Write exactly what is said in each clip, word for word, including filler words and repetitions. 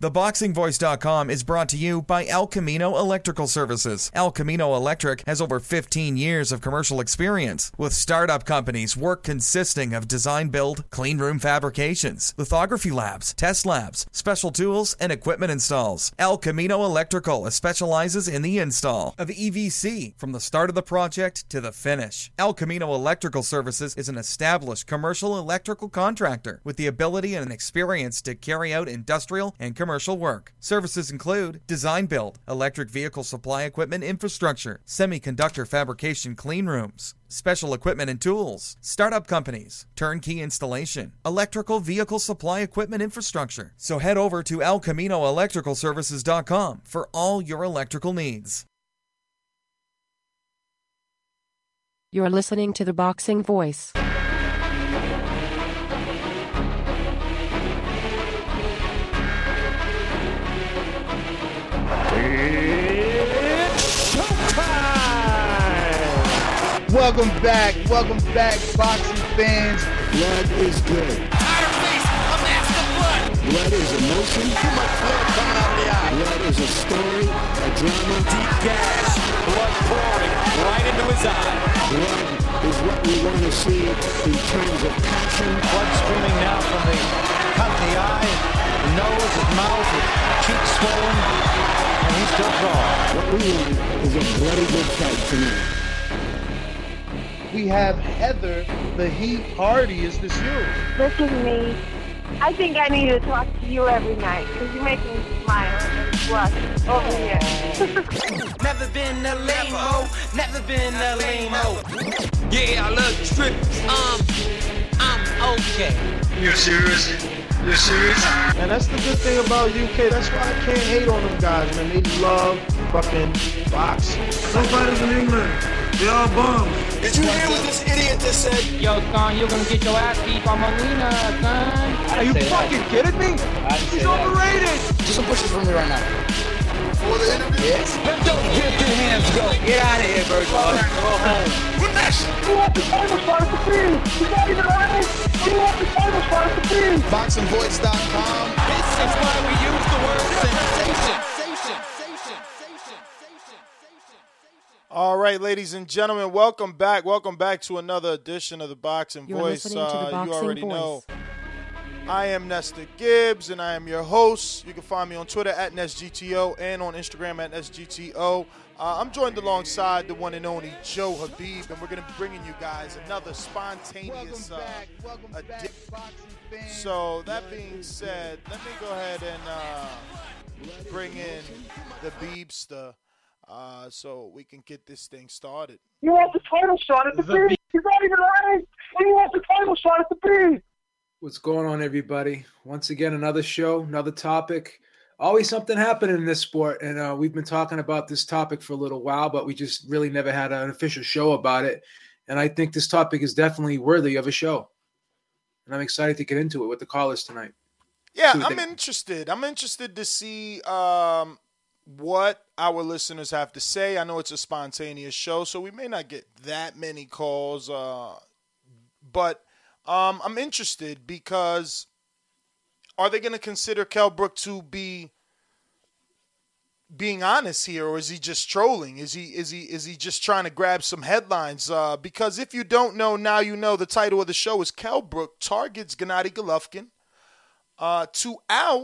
The Boxing Voice dot com is brought to you by El Camino Electrical Services. El Camino Electric has over fifteen years of commercial experience with startup companies, work consisting of design build, clean room fabrications, lithography labs, test labs, special tools, and equipment installs. El Camino Electrical specializes in the install of E V C from the start of the project to the finish. El Camino Electrical Services is an established commercial electrical contractor with the ability and experience to carry out industrial and commercial work. Services include design build, electric vehicle supply equipment infrastructure, semiconductor fabrication clean rooms, special equipment and tools, startup companies, turnkey installation, electrical vehicle supply equipment infrastructure. So head over to El Camino Electrical Services dot com for all your electrical needs. You're listening to The Boxing Voice. Welcome back, welcome back, boxing fans. Blood is good. Outer face, a mask of blood. Blood is emotion. Too much blood coming out of the eye. Blood is a story, a drama. Deep gash, blood pouring right into his eye. Blood is what we want to see in terms of passion. Blood streaming now from the cut in the eye, the nose, his mouth, his cheeks swollen, and he's still drawing. What we want is a bloody good fight tonight. We have Heather, the Heat Hardy. Is this you? Listen, me. I think I need to talk to you every night because you make me smile and blush over here. Never been a lame-o, never been a lame-o. Yeah, I love the strippers. Um, I'm okay. You're serious? You're serious? And that's the good thing about U K. That's why I can't hate on them guys, man. They love fucking boxing. No fighters in England. They all bums. Did you hear what this idiot just said? Yo, son, you're gonna get your ass beat by Molina, son. Are you fucking that. kidding me? He's overrated. Do some pushes for me right now. For the interview? Yes. Don't get your hands go. Get out of here, Bird. Go home. What next? You want the title spot to be? You got even honest? You want the title spot to be? Boxing Voice dot com. This is why we use the word sensation. All right, ladies and gentlemen, welcome back. Welcome back to another edition of the Boxing You're Voice. listening to the uh, Boxing you already Voice. know. I am Nestor Gibbs, and I am your host. You can find me on Twitter at NestGTO and on Instagram at NestGTO. Uh, I'm joined alongside the one and only Joe Habib, and we're going to be bringing you guys another spontaneous Welcome back. uh, Welcome adi- back, boxing fans. So that being said, let me go ahead and uh, bring in the Beebster. Uh, so we can get this thing started. You want the title shot at the beat? You got even honest? You want the title shot at the beat? What's going on, everybody? Once again, another show, another topic. Always something happening in this sport, and uh, we've been talking about this topic for a little while, but we just really never had an official show about it. And I think this topic is definitely worthy of a show. And I'm excited to get into it with the callers tonight. Yeah, See what I'm they- interested. I'm interested to see um, what our listeners have to say. I know it's a spontaneous show, so we may not get that many calls, uh, but um, I'm interested because are they going to consider Kell Brook to be being honest here, or is he just trolling? Is he is he is he just trying to grab some headlines? Uh, because if you don't know, now you know. The title of the show is Kell Brook targets Gennady Golovkin uh, to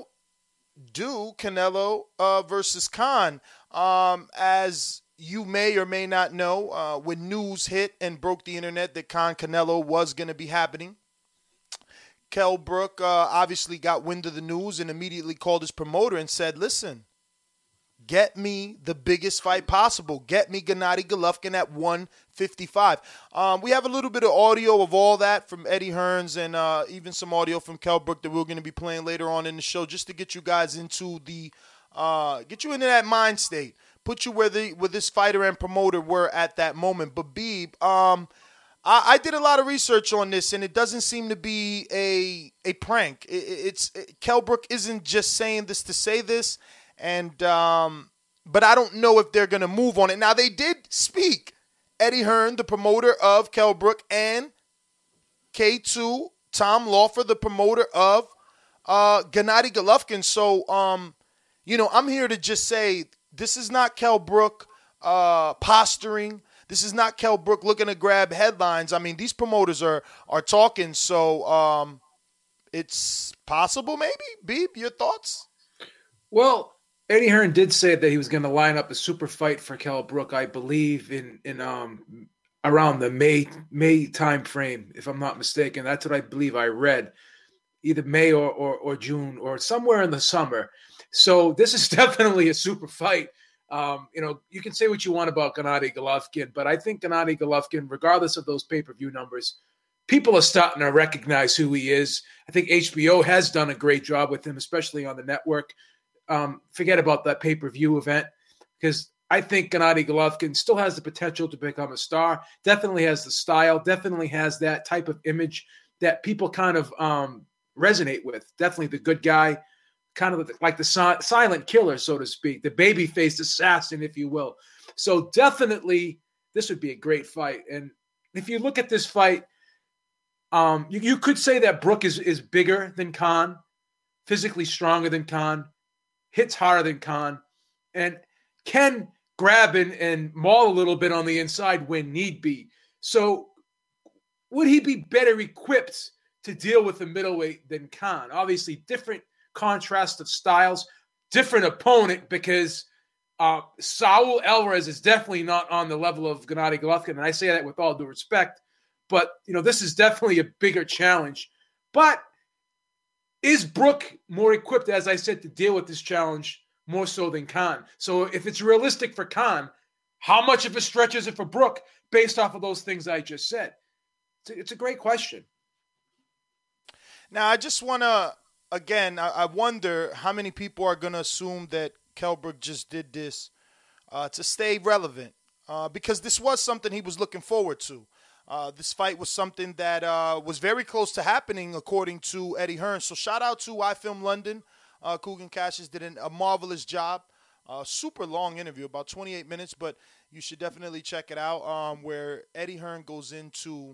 outdo Canelo uh, versus Khan. Um, as you may or may not know, uh, when news hit and broke the internet that Khan Canelo was going to be happening, Kell Brook uh, obviously got wind of the news and immediately called his promoter and said, listen, get me the biggest fight possible. Get me Gennady Golovkin at one fifty-five. Um, we have a little bit of audio of all that from Eddie Hearns and uh, even some audio from Kell Brook that we're going to be playing later on in the show just to get you guys into the uh, get you into that mind state, put you where the where this fighter and promoter were at that moment. But Beeb, um, I, I did a lot of research on this, and it doesn't seem to be a a prank. It, it's it, Kell Brook isn't just saying this to say this. And, um, but I don't know if they're going to move on it. Now, they did speak. Eddie Hearn, the promoter of Kell Brook, and K two, Tom Lawfer, the promoter of uh, Gennady Golovkin. So, um, you know, I'm here to just say this is not Kell Brook uh, posturing. This is not Kell Brook looking to grab headlines. I mean, these promoters are are talking, so um, it's possible maybe. Beeb, your thoughts? Well, Eddie Hearn did say that he was going to line up a super fight for Kell Brook, I believe, in in um around the May May time frame, if I'm not mistaken. That's what I believe I read, either May or or, or June or somewhere in the summer. So this is definitely a super fight. Um, you know, you can say what you want about Gennady Golovkin, but I think Gennady Golovkin, regardless of those pay-per-view numbers, people are starting to recognize who he is. I think H B O has done a great job with him, especially on the network. Um, forget about that pay-per-view event, because I think Gennady Golovkin still has the potential to become a star, definitely has the style, definitely has that type of image that people kind of um, resonate with. Definitely the good guy, kind of like the si- silent killer, so to speak, the baby-faced assassin, if you will. So definitely this would be a great fight. And if you look at this fight, um, you, you could say that Brook is, is bigger than Khan, physically stronger than Khan, hits harder than Khan, and can grab and, and maul a little bit on the inside when need be. So would he be better equipped to deal with the middleweight than Khan? Obviously, different contrast of styles, different opponent, because uh, Saul Alvarez is definitely not on the level of Gennady Golovkin, and I say that with all due respect. But, you know, this is definitely a bigger challenge. But is Brook more equipped, as I said, to deal with this challenge more so than Khan? So if it's realistic for Khan, how much of a stretch is it for Brook based off of those things I just said? It's a, it's a great question. Now, I just want to, again, I, I wonder how many people are going to assume that Kell Brook just did this uh, to stay relevant, uh, because this was something he was looking forward to. Uh, this fight was something that uh, was very close to happening, according to Eddie Hearn. So shout out to iFilm London. Uh, Coogan Cassius did an, a marvelous job. Uh, super long interview, about twenty-eight minutes, but you should definitely check it out, um, where Eddie Hearn goes into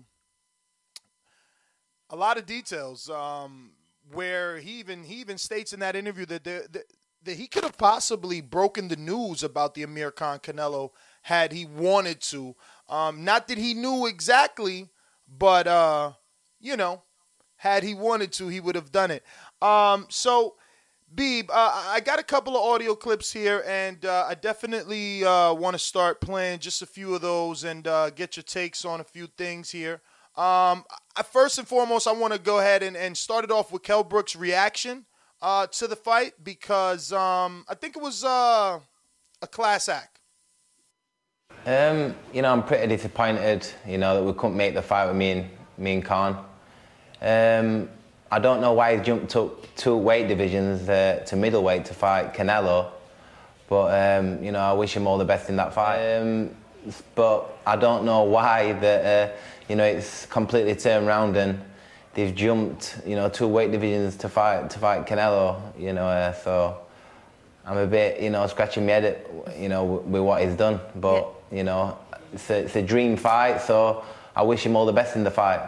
a lot of details, um, where he even he even states in that interview that, there, that, that he could have possibly broken the news about the Amir Khan Canelo had he wanted to. Um, not that he knew exactly, but, uh, you know, had he wanted to, he would have done it. Um, so, Beeb, uh, I got a couple of audio clips here, and uh, I definitely uh, want to start playing just a few of those and uh, get your takes on a few things here. Um, I, first and foremost, I want to go ahead and, and start it off with Kell Brook's reaction uh, to the fight, because um, I think it was uh, a class act. Um, you know, I'm pretty disappointed, you know, that we couldn't make the fight with me and, me and Khan. Um, I don't know why he jumped up two weight divisions uh, to middleweight to fight Canelo, but, um, you know, I wish him all the best in that fight. Um, but I don't know why that, uh, you know, it's completely turned around and they've jumped, you know, two weight divisions to fight to fight Canelo, you know, uh, so I'm a bit, you know, scratching my head at, you know, with what he's done, but... Yeah. You know, it's a, it's a dream fight, so I wish him all the best in the fight.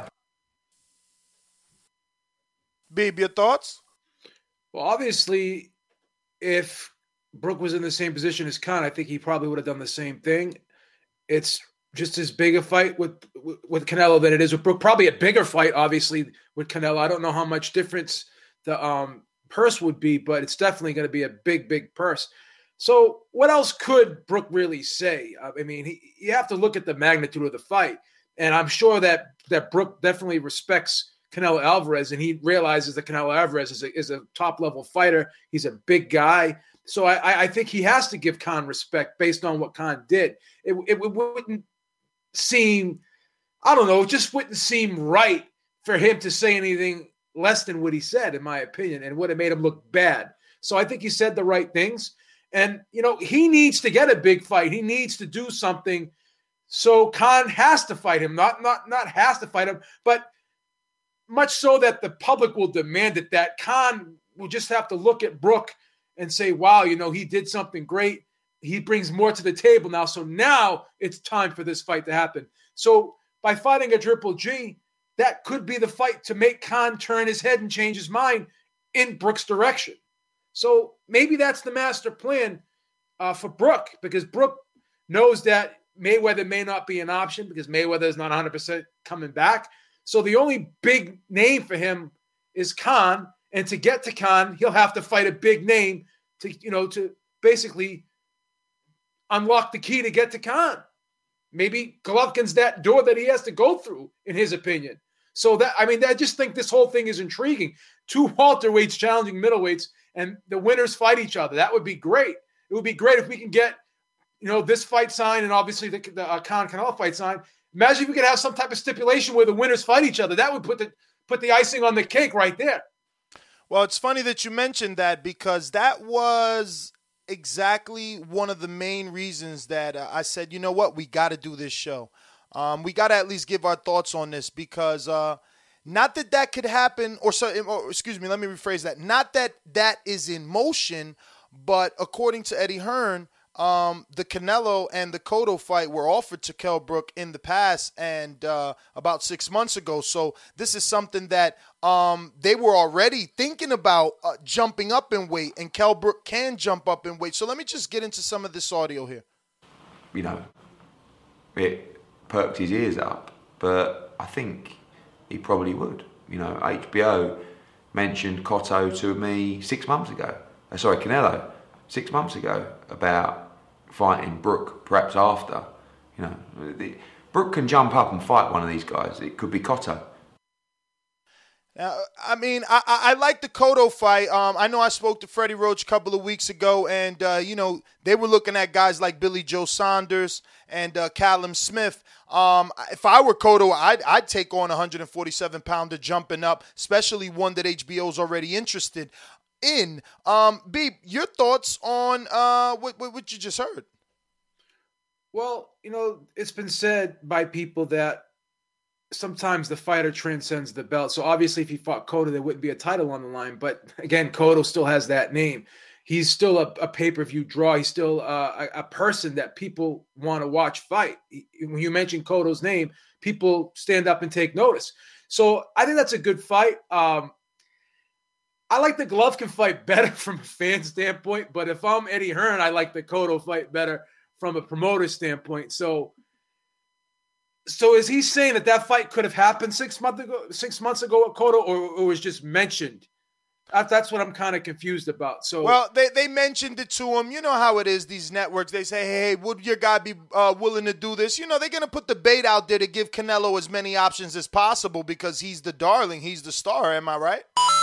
Beeb, your thoughts? Well, obviously, if Brook was in the same position as Khan, I think he probably would have done the same thing. It's just as big a fight with with Canelo than it is with Brook. Probably a bigger fight, obviously, with Canelo. I don't know how much difference the um, purse would be, but it's definitely going to be a big, big purse. So what else could Brook really say? I mean, he, you have to look at the magnitude of the fight. And I'm sure that, that Brook definitely respects Canelo Alvarez, and he realizes that Canelo Alvarez is a, is a top-level fighter. He's a big guy. So I, I think he has to give Khan respect based on what Khan did. It, it wouldn't seem, I don't know, it just wouldn't seem right for him to say anything less than what he said, in my opinion, and would have made him look bad. So I think he said the right things. And, you know, he needs to get a big fight. He needs to do something. So Khan has to fight him. Not, not, not has to fight him, but much so that the public will demand it, that Khan will just have to look at Brook and say, wow, you know, he did something great. He brings more to the table now. So now it's time for this fight to happen. So by fighting a Triple G, that could be the fight to make Khan turn his head and change his mind in Brook's direction. So maybe that's the master plan uh, for Brook, because Brook knows that Mayweather may not be an option because Mayweather is not one hundred percent coming back. So the only big name for him is Khan. And to get to Khan, he'll have to fight a big name to, you know, to basically unlock the key to get to Khan. Maybe Golovkin's that door that he has to go through, in his opinion. So that, I mean, I just think this whole thing is intriguing. Two welterweights challenging middleweights, and the winners fight each other. That would be great. It would be great if we can get, you know, this fight signed and obviously the, the uh, Khan Canelo fight signed. Imagine if we could have some type of stipulation where the winners fight each other. That would put the put the icing on the cake right there. Well, it's funny that you mentioned that, because that was exactly one of the main reasons that uh, I said, you know what, we got to do this show. Um, we got to at least give our thoughts on this, because uh, not that that could happen, or, so, or excuse me, let me rephrase that. Not that that is in motion, but according to Eddie Hearn, Um, the Canelo and the Cotto fight were offered to Kell Brook in the past, and uh, about six months ago. So this is something that um, they were already thinking about uh, jumping up in weight, and Kell Brook can jump up in weight. So let me just get into some of this audio here. You know, it perked his ears up, but I think he probably would. You know, H B O mentioned Cotto to me six months ago. Uh, sorry, Canelo, six months ago, about fighting Brook, perhaps after. You know, the, Brook can jump up and fight one of these guys. It could be Cotto. Now, I mean, I, I, I like the Cotto fight. Um, I know I spoke to Freddie Roach a couple of weeks ago, and, uh, you know, they were looking at guys like Billy Joe Saunders and uh, Callum Smith. Um, if I were Cotto, I'd, I'd take on a one forty-seven pounder jumping up, especially one that H B O's already interested in. Um, B, your thoughts on uh, what, what you just heard? Well, you know, it's been said by people that sometimes the fighter transcends the belt. So obviously if he fought Cotto, there wouldn't be a title on the line. But again, Cotto still has that name. He's still a, a pay-per-view draw. He's still uh, a, a person that people want to watch fight. He, when you mention Cotto's name, people stand up and take notice. So I think that's a good fight. Um, I like the Golovkin fight better from a fan standpoint, but if I'm Eddie Hearn, I like the Cotto fight better from a promoter standpoint. So, so is he saying that that fight could have happened six months ago, six months ago at Cotto, or, or was just mentioned? That's what I'm kind of confused about. So, well, they, they mentioned it to him. You know how it is, these networks. They say, hey, would your guy be uh, willing to do this? You know, they're going to put the bait out there to give Canelo as many options as possible because he's the darling. He's the star. Am I right?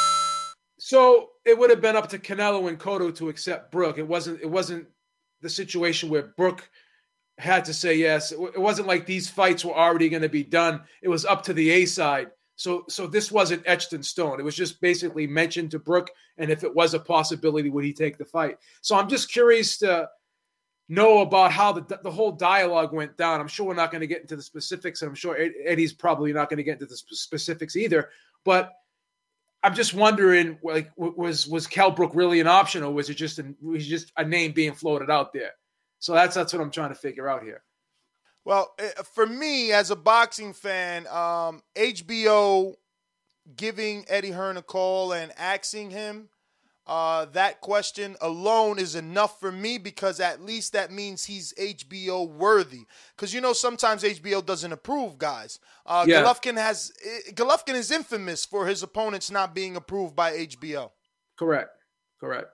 So it would have been up to Canelo and Cotto to accept Brook. It wasn't, it wasn't the situation where Brook had to say yes. It wasn't like these fights were already going to be done. It was up to the A side. So so this wasn't etched in stone. It was just basically mentioned to Brook, and if it was a possibility, would he take the fight? So I'm just curious to know about how the the whole dialogue went down. I'm sure we're not going to get into the specifics, and I'm sure Eddie's probably not going to get into the specifics either. But I'm just wondering, like, was was Kell Brook really an option, or was it just an, was just a name being floated out there? So that's that's what I'm trying to figure out here. Well, for me, as a boxing fan, um, H B O giving Eddie Hearn a call and asking him uh, that question alone is enough for me, because at least that means he's H B O worthy. Because, you know, sometimes H B O doesn't approve guys. Uh, yeah. Golovkin has Golovkin is infamous for his opponents not being approved by H B O. Correct. Correct.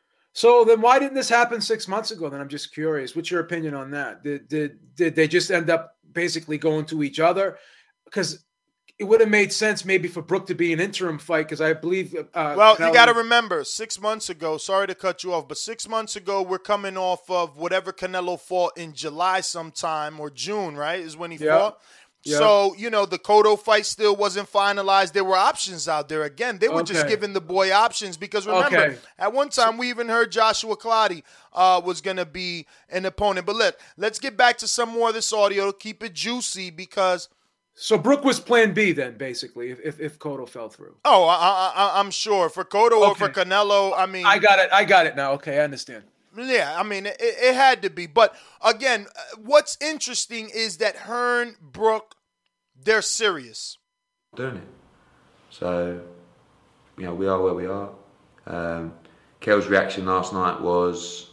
So then why didn't this happen six months ago? Then I'm just curious. What's your opinion on that? Did did did they just end up basically going to each other? Because it would have made sense maybe for Brook to be an interim fight, because I believe uh, well, Canelo- you got to remember, six months ago, sorry to cut you off, but six months ago, we're coming off of whatever Canelo fought in July sometime, or June, right, is when he yeah. fought. Yeah. So, you know, the Cotto fight still wasn't finalized. There were options out there. Again, they were okay. just giving the boy options, because remember, okay. at one time we even heard Joshua Clottey uh, was going to be an opponent. But look, let's get back to some more of this audio to keep it juicy, because... So Brook was plan B then, basically, if if, if Cotto fell through. Oh, I, I, I'm sure. For Cotto okay. or for Canelo, I mean... I got it. I got it now. Okay, I understand. Yeah, I mean, it, it had to be. But, again, what's interesting is that Hearn, Brook, they're serious. Doing it. So, you know, we are where we are. Um, Kel's reaction last night was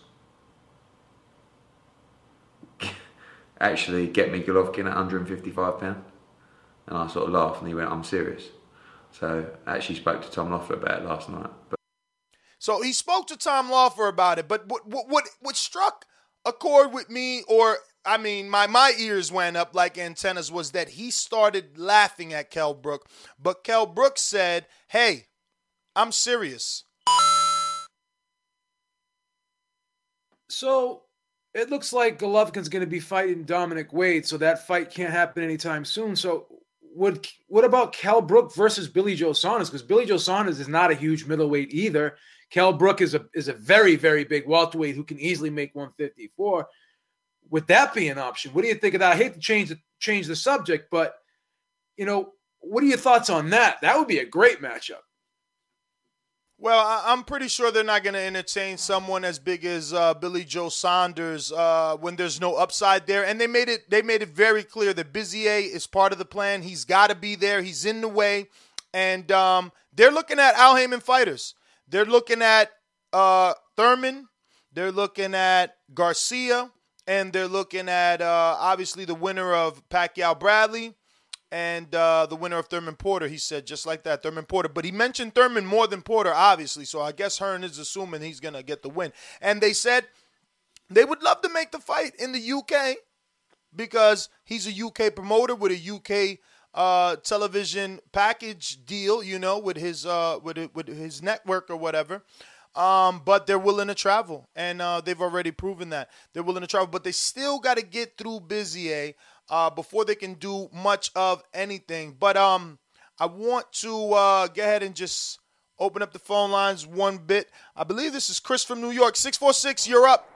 actually get me Golovkin at one hundred fifty-five pounds. And I sort of laughed and he went, I'm serious. So I actually spoke to Tom Loeffler about it last night. But So he spoke to Tom Loeffler about it, but what what what, what struck a chord with me, or I mean, my, my ears went up like antennas, was that he started laughing at Kell Brook. But Kell Brook said, hey, I'm serious. So it looks like Golovkin's going to be fighting Dominic Wade, so that fight can't happen anytime soon. So would what about Kell Brook versus Billy Joe Saunders? Because Billy Joe Saunders is not a huge middleweight either. Kell Brook is a is a very, very big welterweight who can easily make one fifty-four. Would that be an option? What do you think of that? I hate to change the, change the subject, but, you know, what are your thoughts on that? That would be a great matchup. Well, I, I'm pretty sure they're not going to entertain someone as big as uh, Billy Joe Saunders uh, when there's no upside there. And they made it they made it very clear that Bizier is part of the plan. He's got to be there. He's in the way. And um, they're looking at Al Haymon fighters. They're looking at uh, Thurman. They're looking at Garcia. And they're looking at, uh, obviously, the winner of Pacquiao-Bradley and uh, the winner of Thurman Porter. He said just like that, Thurman Porter. But he mentioned Thurman more than Porter, obviously. So I guess Hearn is assuming he's going to get the win. And they said they would love to make the fight in the U K because he's a U K promoter with a U K uh, television package deal, you know, with his uh, with with his network or whatever. Um, but they're willing to travel, and uh, they've already proven that. They're willing to travel, but they still got to get through Bizier uh, before they can do much of anything. But um, I want to uh, go ahead and just open up the phone lines one bit. I believe this is Chris from New York. six four six, you're up.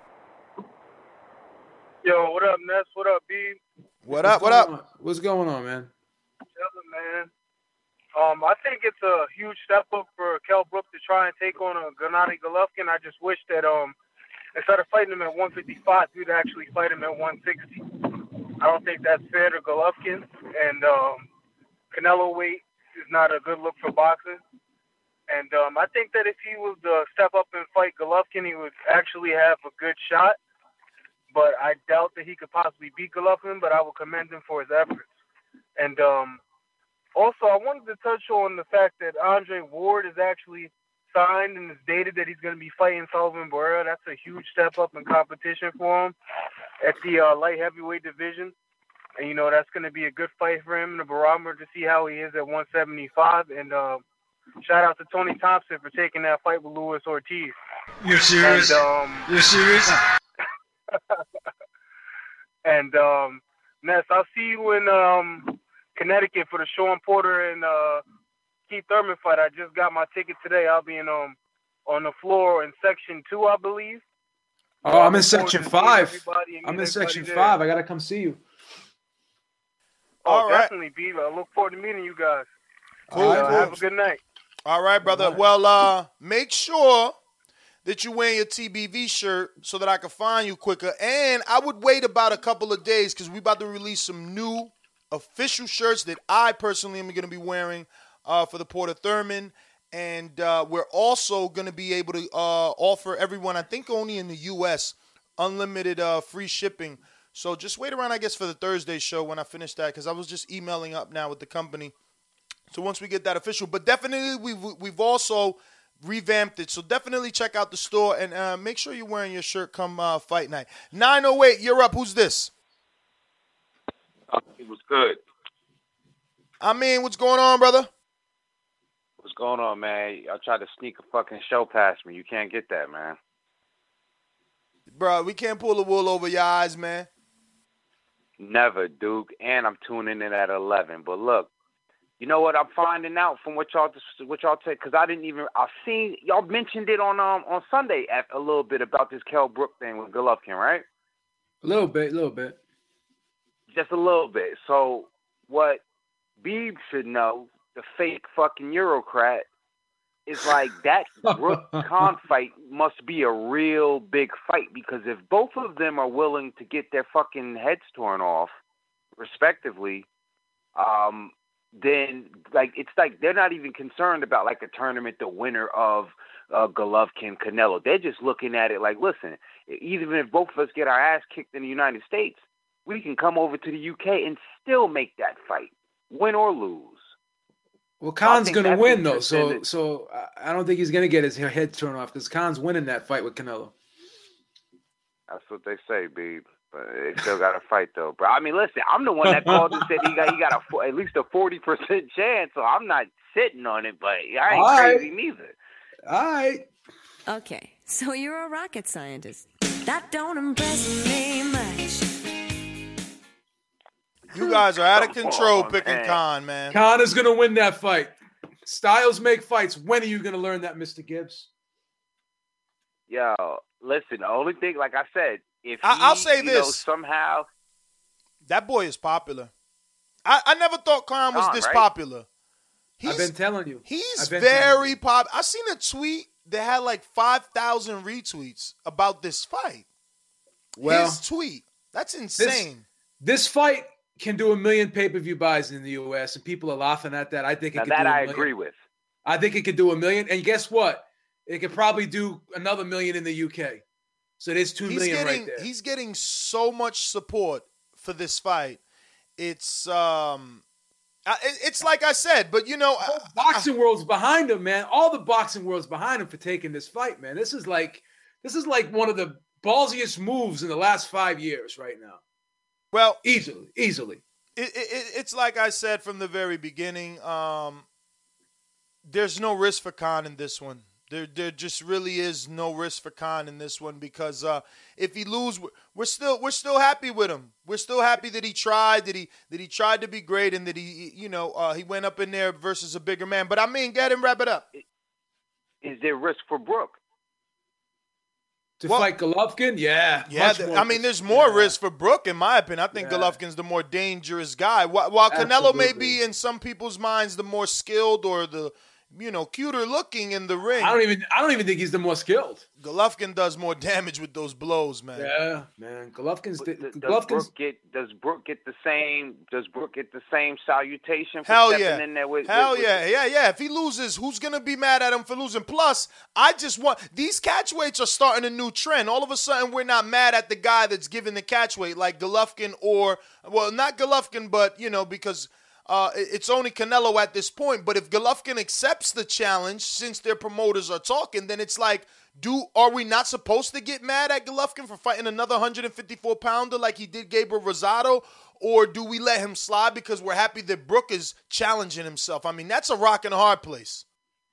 Yo, what up, Ness? What up, B? What up, what up? On? What's going on, man? Chilling, man. Um, I think it's a huge step up for Kell Brook to try and take on a Gennady Golovkin. I just wish that um, instead of fighting him at one fifty-five, you'd actually fight him at one sixty. I don't think that's fair to Golovkin, and um, Canelo weight is not a good look for boxing. And um, I think that if he was to step up and fight Golovkin, he would actually have a good shot. But I doubt that he could possibly beat Golovkin, but I will commend him for his efforts. And um, also, I wanted to touch on the fact that Andre Ward is actually signed and it's dated that he's going to be fighting Sullivan Barrera. That's a huge step up in competition for him at the uh, light heavyweight division. And, you know, that's going to be a good fight for him in the barometer to see how he is at one seventy-five. And uh, shout out to Tony Thompson for taking that fight with Luis Ortiz. You're serious? And, um, You're serious? and, um, Ness, I'll see you in um, Connecticut for the Sean Porter and uh, Keith Thurman fight. I just got my ticket today. I'll be in um on the floor in section two, I believe. Oh, I'm in section five. I'm in section there. five. I gotta come see you. Oh, All right. definitely, B. I look forward to meeting you guys. Cool, Uh, cool. Have a good night. All right, brother. Well, uh, make sure that you're wearing your T B V shirt so that I can find you quicker. And I would wait about a couple of days because we're about to release some new official shirts that I personally am going to be wearing uh, for the Porter Thurman. And uh, we're also going to be able to uh, offer everyone, I think only in the U S, unlimited uh, free shipping. So just wait around, I guess, for the Thursday show when I finish that because I was just emailing up now with the company. So once we get that official, but definitely we've, we've also revamped it. So definitely check out the store and uh, make sure you're wearing your shirt come uh, fight night. nine oh eight, you're up. Who's this? Uh, it was good. I mean, what's going on, brother? What's going on, man? I tried to sneak a fucking show past me. You can't get that, man. Bro, we can't pull the wool over your eyes, man. Never, Duke. And I'm tuning in at eleven. But look, you know what I'm finding out from what y'all what y'all take? Because I didn't even I seen y'all mentioned it on um on Sunday at, a little bit about this Kell Brook thing with Golovkin, right? A little bit, a little bit. Just a little bit. So what Beeb should know, the fake fucking Eurocrat, is like that Brook Khan fight must be a real big fight because if both of them are willing to get their fucking heads torn off, respectively, um, then like it's like they're not even concerned about like a tournament, the winner of uh, Golovkin, Canelo. They're just looking at it like, listen, even if both of us get our ass kicked in the United States, we can come over to the U K and still make that fight, win or lose. Well, Khan's I think going to that's win, though, interesting. so so I- I don't think he's going to get his head torn off because Khan's winning that fight with Canelo. That's what they say, B. But they still got to fight, though, bro. I mean, listen, I'm the one that called and said he got he got a fo- at least a forty percent chance, so I'm not sitting on it, but I ain't All right. crazy neither. All right. Okay, so you're a rocket scientist. That don't impress me much. You guys are out of Come control on, picking man. Khan, man. Khan is going to win that fight. Styles make fights. When are you going to learn that, Mister Gibbs? Yo, listen, the only thing, like I said, if he, I- I'll say you know, this. somehow That boy is popular. I, I never thought Khan was Khan, this right? popular. I've been telling you. He's I've been telling very you. popular. I seen a tweet that had like five thousand retweets about this fight. Well, His tweet. That's insane. This fight can do a million pay-per-view buys in the U S, and people are laughing at that. I think it now could that do a I million. agree with. I think it could do a million. And guess what? It could probably do another million in the U K. So there's two he's million getting right there. he's getting so much support for this fight. It's um I- it- it's like I said, but you know, The whole boxing world's behind him, man. All the boxing world's behind him for taking this fight, man. This is like this is like one of the ballsiest moves in the last five years right now. Well, easily, easily. It, it, it's like I said from the very beginning. Um, there's no risk for Khan in this one. There, there just really is no risk for Khan in this one because uh, if he lose, we're still we're still happy with him. We're still happy that he tried, that he that he tried to be great, and that he you know uh, he went up in there versus a bigger man. But I mean, get him, wrap it up. Is there risk for Brooke? To fight Golovkin? Yeah. Yeah, much th- more I mean, there's more yeah. risk for Brooke, in my opinion. I think Yeah. Golovkin's the more dangerous guy. While, while Canelo may Absolutely. be, in some people's minds, the more skilled or the, you know, cuter looking in the ring. I don't even I don't even think he's the more skilled. Golovkin does more damage with those blows, man. Yeah, man. Golovkin's Does Golovkin's Brooke get does Brooke get the same does Brooke get the same salutation for Hell stepping yeah. in there with Hell with- with yeah. Yeah, yeah. If he loses, who's going to be mad at him for losing? Plus, I just want these catchweights are starting a new trend. All of a sudden, we're not mad at the guy that's giving the catchweight like Golovkin or, well, not Golovkin, but, you know, because uh, it- it's only Canelo at this point. But if Golovkin accepts the challenge, since their promoters are talking, then it's like, do are we not supposed to get mad at Golovkin for fighting another one fifty-four pounder like he did Gabriel Rosado? Or do we let him slide because we're happy that Brooke is challenging himself? I mean, that's a rock and a hard place.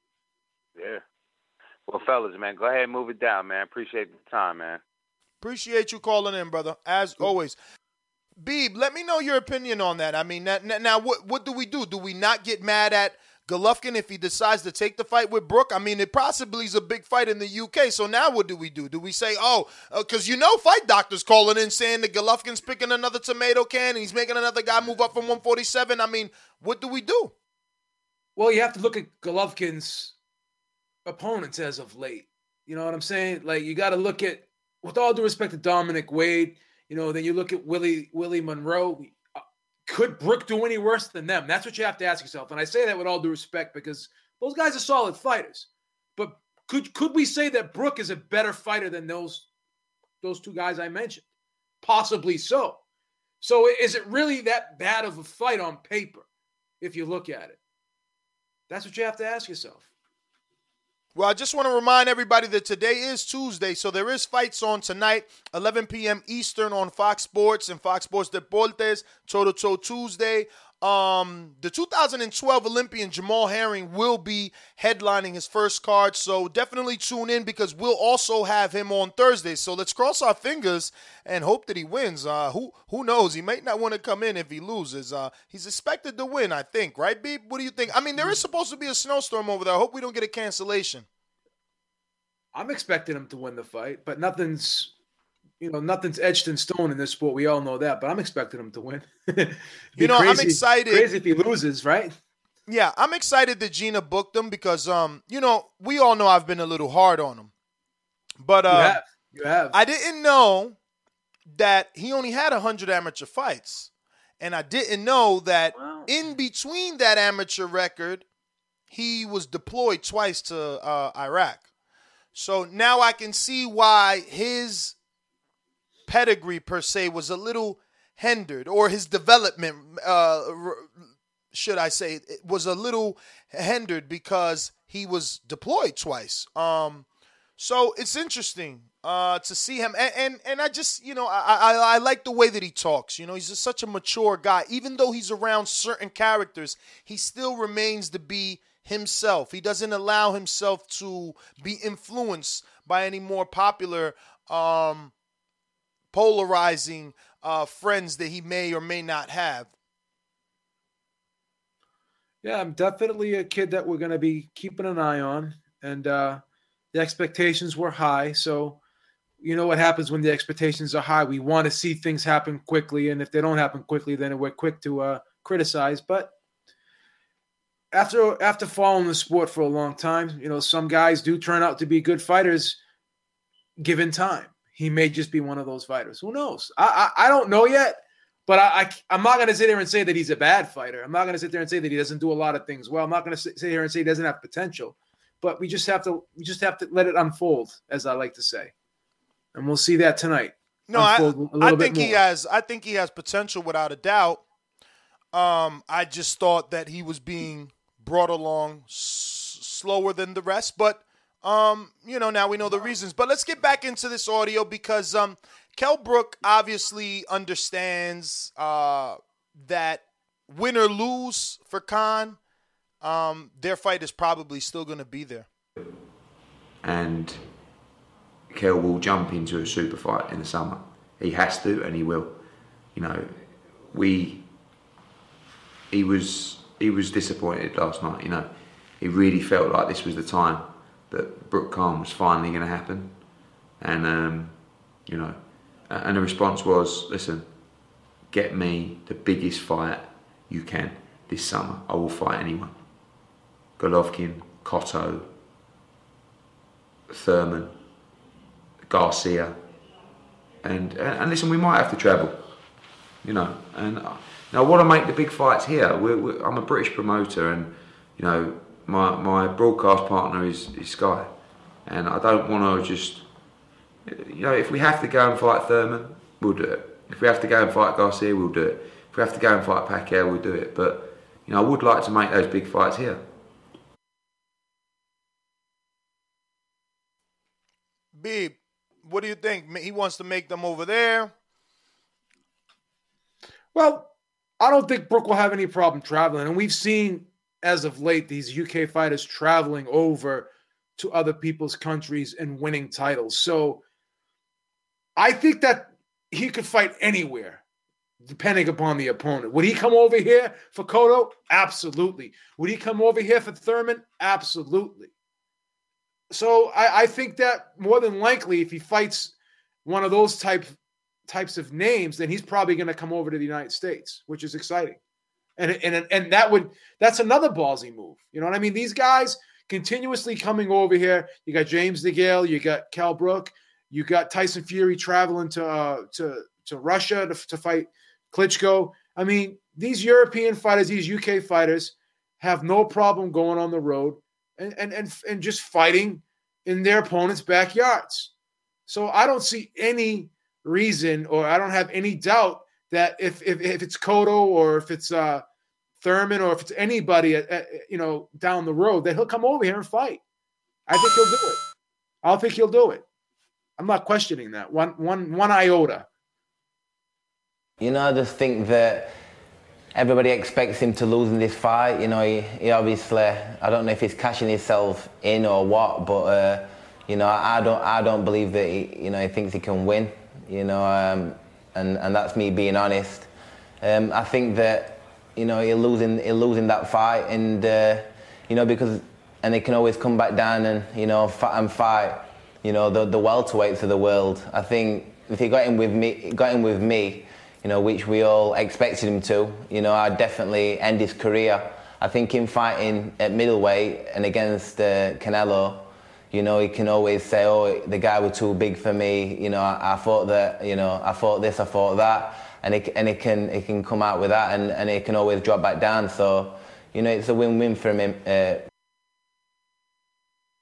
Yeah. Well, fellas, man, go ahead and move it down, man. Appreciate the time, man. Appreciate you calling in, brother, as always. Beeb, let me know your opinion on that. I mean, now, now what, what do we do? Do we not get mad at Golovkin if he decides to take the fight with Brooke? I mean, it possibly is a big fight in the U K. So now what do we do? Do we say, oh, because uh, you know fight doctors calling in saying that Golovkin's picking another tomato can and he's making another guy move up from one forty-seven? I mean, what do we do? Well, you have to look at Golovkin's opponents as of late. You know what I'm saying? Like, you got to look at, with all due respect to Dominic Wade, you know, then you look at Willie Willie Monroe. Uh, Could Brooke do any worse than them? That's what you have to ask yourself. And I say that with all due respect because those guys are solid fighters. But could could we say that Brooke is a better fighter than those those two guys I mentioned? Possibly so. So is it really that bad of a fight on paper if you look at it? That's what you have to ask yourself. Well, I just want to remind everybody that today is Tuesday, so there is fights on tonight, eleven p.m. Eastern on Fox Sports and Fox Sports Deportes, toe-to-toe Tuesday. Um, the two thousand twelve Olympian Jamal Herring will be headlining his first card, so definitely tune in because we'll also have him on Thursday. So let's cross our fingers and hope that he wins. Uh, who who knows? He might not want to come in if he loses. Uh, he's expected to win, I think, right, Beeb? What do you think? I mean, there is supposed to be a snowstorm over there. I hope we don't get a cancellation. I'm expecting him to win the fight, but nothing's, you know, nothing's etched in stone in this sport. We all know that, but I'm expecting him to win. You know, crazy, I'm excited. Crazy if he loses, right? Yeah, I'm excited that Gina booked him because, um, you know, we all know I've been a little hard on him. But uh, You have. You have. I didn't know that he only had one hundred amateur fights. And I didn't know that in between that amateur record, he was deployed twice to uh, Iraq. So now I can see why his pedigree per se was a little hindered, or his development, uh, should I say, was a little hindered because he was deployed twice. Um, so it's interesting uh, to see him, and, and and I just, you know, I, I I like the way that he talks. You know, he's just such a mature guy. Even though he's around certain characters, he still remains to be himself. He doesn't allow himself to be influenced by any more popular, um, polarizing uh, friends that he may or may not have. Yeah, I'm definitely a kid that we're going to be keeping an eye on. And uh, the expectations were high. So, you know what happens when the expectations are high. We want to see things happen quickly. And if they don't happen quickly, then we're quick to uh, criticize. But after after following the sport for a long time, you know, some guys do turn out to be good fighters given time. He may just be one of those fighters. Who knows? I I, I don't know yet. But I, I, I'm not going to sit there and say that he's a bad fighter. I'm not going to sit there and say that he doesn't do a lot of things well. I'm not going to sit here and say he doesn't have potential. But we just have to we just have to let it unfold, as I like to say, and we'll see that tonight. No, I, I think he has. I think he has potential without a doubt. Um, I just thought that he was being brought along s- slower than the rest. But um, you know, now we know the reasons. But let's get back into this audio because um. Kell Brook obviously understands uh, that win or lose for Khan, um, their fight is probably still going to be there. And Kell will jump into a super fight in the summer. He has to, and he will. You know, we. He was he was disappointed last night. You know, he really felt like this was the time that Brook Khan was finally going to happen, and um, you know. And the response was, listen, get me the biggest fight you can this summer. I will fight anyone. Golovkin, Cotto, Thurman, Garcia. And, and listen, we might have to travel, you know. And now I want to make the big fights here. We're, we're, I'm a British promoter and, you know, my, my broadcast partner is, is Sky. And I don't want to just... You know, if we have to go and fight Thurman, we'll do it. If we have to go and fight Garcia, we'll do it. If we have to go and fight Pacquiao, we'll do it. But, you know, I would like to make those big fights here. Beeb, what do you think? He wants to make them over there? Well, I don't think Brook will have any problem traveling. And we've seen, as of late, these U K fighters traveling over to other people's countries and winning titles. So I think that he could fight anywhere, depending upon the opponent. Would he come over here for Cotto? Absolutely. Would he come over here for Thurman? Absolutely. So I, I think that more than likely, if he fights one of those type, types of names, then he's probably going to come over to the United States, which is exciting. And, and, and that would that's another ballsy move. You know what I mean? These guys continuously coming over here. You got James DeGale, you got Kell Brook, you got Tyson Fury traveling to uh, to to Russia to, to fight Klitschko. I mean, these European fighters, these U K fighters, have no problem going on the road and and and, and just fighting in their opponents' backyards. So I don't see any reason, or I don't have any doubt that if if, if it's Cotto or if it's uh, Thurman or if it's anybody, at, at, you know, down the road, that he'll come over here and fight. I think he'll do it. I think he'll do it. I'm not questioning that one, one, one iota. You know, I just think that everybody expects him to lose in this fight. You know, he, he obviously, I don't know if he's cashing himself in or what, but uh, you know, I don't, I don't believe that he, you know, he thinks he can win. You know, um, and and that's me being honest. Um, I think that, you know, he'll lose in, he'll lose in that fight, and uh, you know, because and he can always come back down and, you know, fight and fight. You know, the the welterweights of the world. I think if he got in with me, got in with me, you know, which we all expected him to, you know, I'd definitely end his career. I think him fighting at middleweight and against uh, Canelo, you know, he can always say, oh, the guy was too big for me. You know, I, I thought that, you know, I thought this, I thought that, and it and it can it can come out with that, and and it can always drop back down. So, you know, it's a win-win for him. Uh,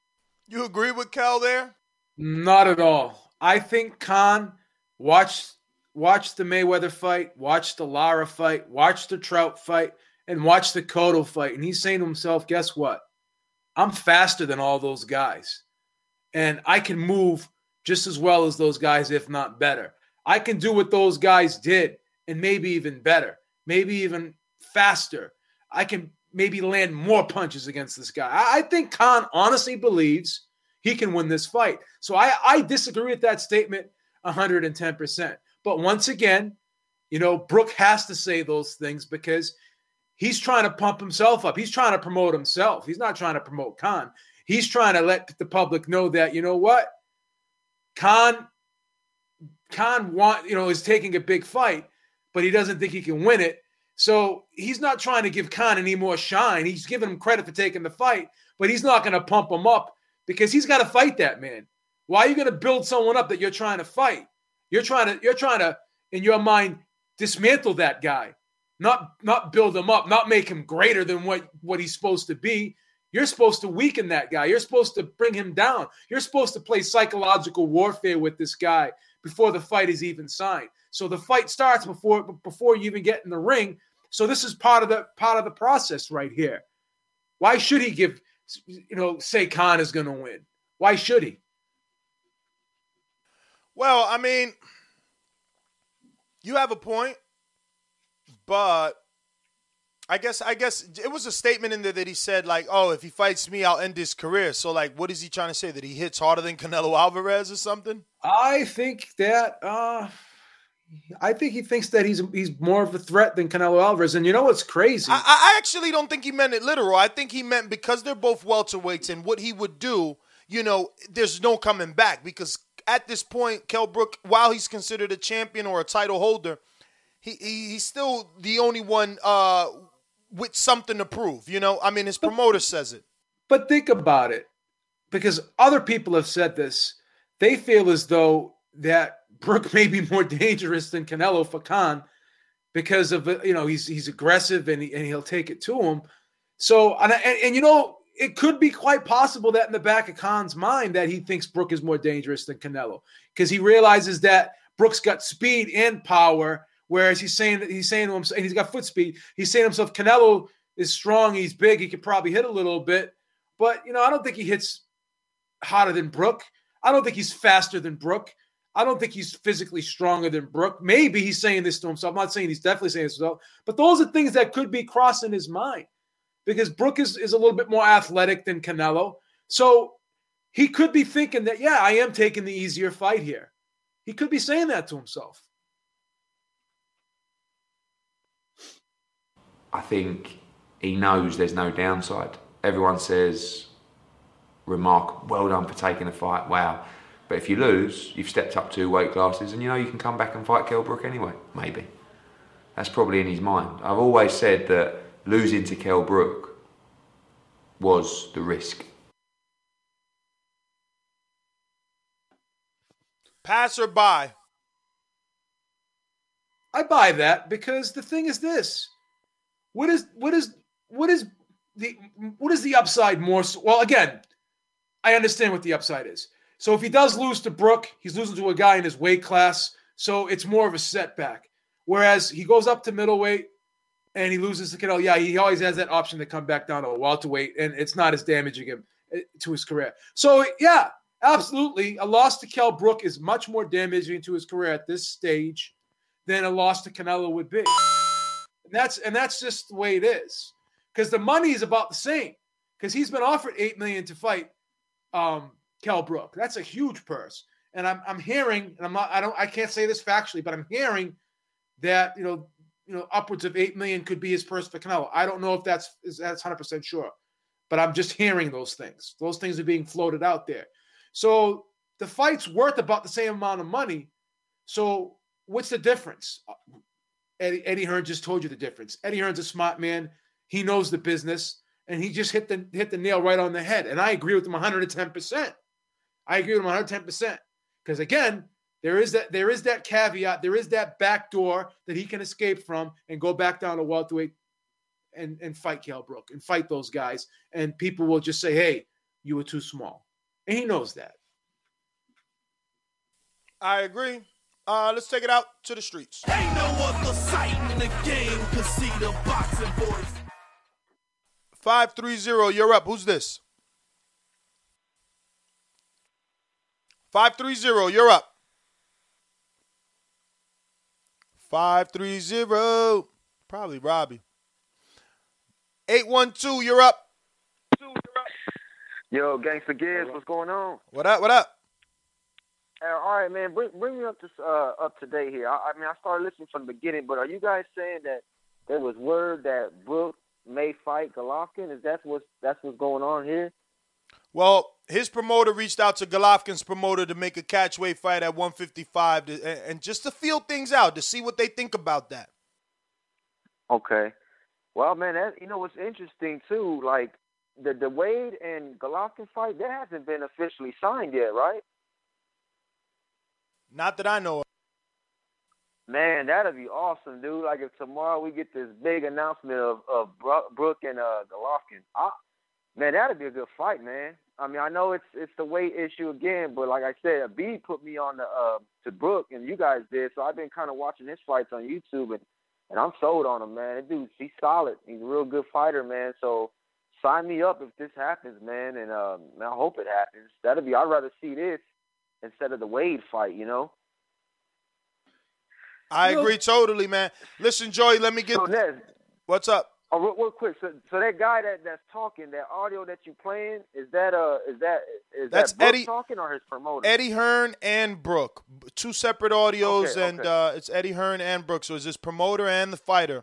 You agree with Kel there? Not at all. I think Khan watched watched the Mayweather fight, watched the Lara fight, watched the Trout fight, and watched the Cotto fight. And he's saying to himself, guess what? I'm faster than all those guys. And I can move just as well as those guys, if not better. I can do what those guys did and maybe even better, maybe even faster. I can maybe land more punches against this guy. I, I think Khan honestly believes he can win this fight. So I, I disagree with that statement one hundred ten percent. But once again, you know, Brook has to say those things because he's trying to pump himself up. He's trying to promote himself. He's not trying to promote Khan. He's trying to let the public know that, you know what? Khan, Khan want, you know, is taking a big fight, but he doesn't think he can win it. So he's not trying to give Khan any more shine. He's giving him credit for taking the fight, but he's not going to pump him up because he's got to fight that man. Why are you going to build someone up that you're trying to fight? You're trying to, you're trying to, in your mind, dismantle that guy, not, not build him up, not make him greater than what, what he's supposed to be. You're supposed to weaken that guy. You're supposed to bring him down. You're supposed to play psychological warfare with this guy before the fight is even signed. So the fight starts before, before you even get in the ring. So this is part of the part of the process right here. Why should he give, you know, say Khan is going to win? Why should he? Well, I mean, you have a point, but I guess I guess it was a statement in there that he said, like, oh, if he fights me, I'll end his career. So, like, what is he trying to say? That he hits harder than Canelo Alvarez or something? I think that uh, I think he thinks that he's he's more of a threat than Canelo Alvarez. And you know what's crazy? I, I actually don't think he meant it literal. I think he meant because they're both welterweights and what he would do, you know, there's no coming back. Because at this point, Kell Brook, while he's considered a champion or a title holder, he, he he's still the only one uh, with something to prove. You know, I mean, his promoter says it. But think about it, because other people have said this. They feel as though that Brook may be more dangerous than Canelo for Khan because of, you know, he's he's aggressive and he, and he'll take it to him. So, and, and, and you know, it could be quite possible that in the back of Khan's mind that he thinks Brook is more dangerous than Canelo because he realizes that Brook's got speed and power, whereas he's saying that he's saying to himself, and he's got foot speed. He's saying to himself, Canelo is strong, he's big, he could probably hit a little bit, but you know, I don't think he hits harder than Brook. I don't think he's faster than Brook. I don't think he's physically stronger than Brook. Maybe he's saying this to himself. I'm not saying he's definitely saying this to himself, but those are things that could be crossing his mind because Brook is, is a little bit more athletic than Canelo. So he could be thinking that, yeah, I am taking the easier fight here. He could be saying that to himself. I think he knows there's no downside. Everyone says, remark, well done for taking the fight, wow. But if you lose, you've stepped up two weight classes and you know you can come back and fight Kell Brook anyway, maybe. That's probably in his mind. I've always said that losing to Kell Brook was the risk. Pass or buy? I buy that because the thing is this. What is what is what is the what is the upside more so? Well, again, I understand what the upside is. So if he does lose to Brook, he's losing to a guy in his weight class. So it's more of a setback. Whereas he goes up to middleweight and he loses to Canelo. Yeah, he always has that option to come back down to a welterweight, and it's not as damaging him to his career. So yeah, absolutely, a loss to Kell Brook is much more damaging to his career at this stage than a loss to Canelo would be. And that's and that's just the way it is. Because the money is about the same. Because he's been offered eight million dollars to fight um, Kell Brook. That's a huge purse. And I'm I'm hearing, and I'm not I don't I can't say this factually, but I'm hearing that you know you know upwards of eight million dollars could be his purse for Canelo. I don't know if that's is that's one hundred percent sure, but I'm just hearing those things. Those things are being floated out there. So the fight's worth about the same amount of money. So what's the difference? Eddie, Eddie Hearn just told you the difference. Eddie Hearn's a smart man. He knows the business, and he just hit the hit the nail right on the head. And I agree with him one hundred ten percent. I agree with him one hundred ten percent. Because again, there is that there is that caveat, there is that back door that he can escape from and go back down to welterweight and, and fight Kell Brook and fight those guys. And people will just say, hey, you were too small. And he knows that. I agree. Uh, let's take it out to the streets. Ain't no other sight in the game to see the boxing boys. five three zero, you're up. Who's this? five three zero, you're up. five three zero. Probably Robbie. eight one two, you're up. Yo, Gangsta Gibbs, what's going on? What up, what up? Uh, all right, man, bring, bring me up to, uh, up to date here. I, I mean, I started listening from the beginning, but are you guys saying that there was word that Brook may fight Golovkin? Is that what's, that's what's going on here? Well, his promoter reached out to Golovkin's promoter to make a catchweight fight at one fifty-five to, and, and just to feel things out, to see what they think about that. Okay. Well, man, that, you know what's interesting, too, like, the, the Wade and Golovkin fight, that hasn't been officially signed yet, right? Not that I know of. Man, that'd be awesome, dude. Like, if tomorrow we get this big announcement of, of Brook and uh, Golovkin, I, man, that'd be a good fight, man. I mean, I know it's it's the weight issue again, but like I said, Abid put me on the uh, to Brook, and you guys did, so I've been kind of watching his fights on YouTube, and, and I'm sold on him, man. That dude, he's solid. He's a real good fighter, man. So sign me up if this happens, man, and uh, I hope it happens. That'd be. I'd rather see this instead of the Wade fight, you know? I agree totally, man. Listen, Joey, let me get... So, Nez, what's up? Oh, real, real quick. So, so that guy that, that's talking, that audio that you playing, is that uh, is that is That's that Brook Eddie talking or his promoter? Eddie Hearn and Brook. Two separate audios, Okay, and okay. uh, it's Eddie Hearn and Brook. So it's his promoter and the fighter.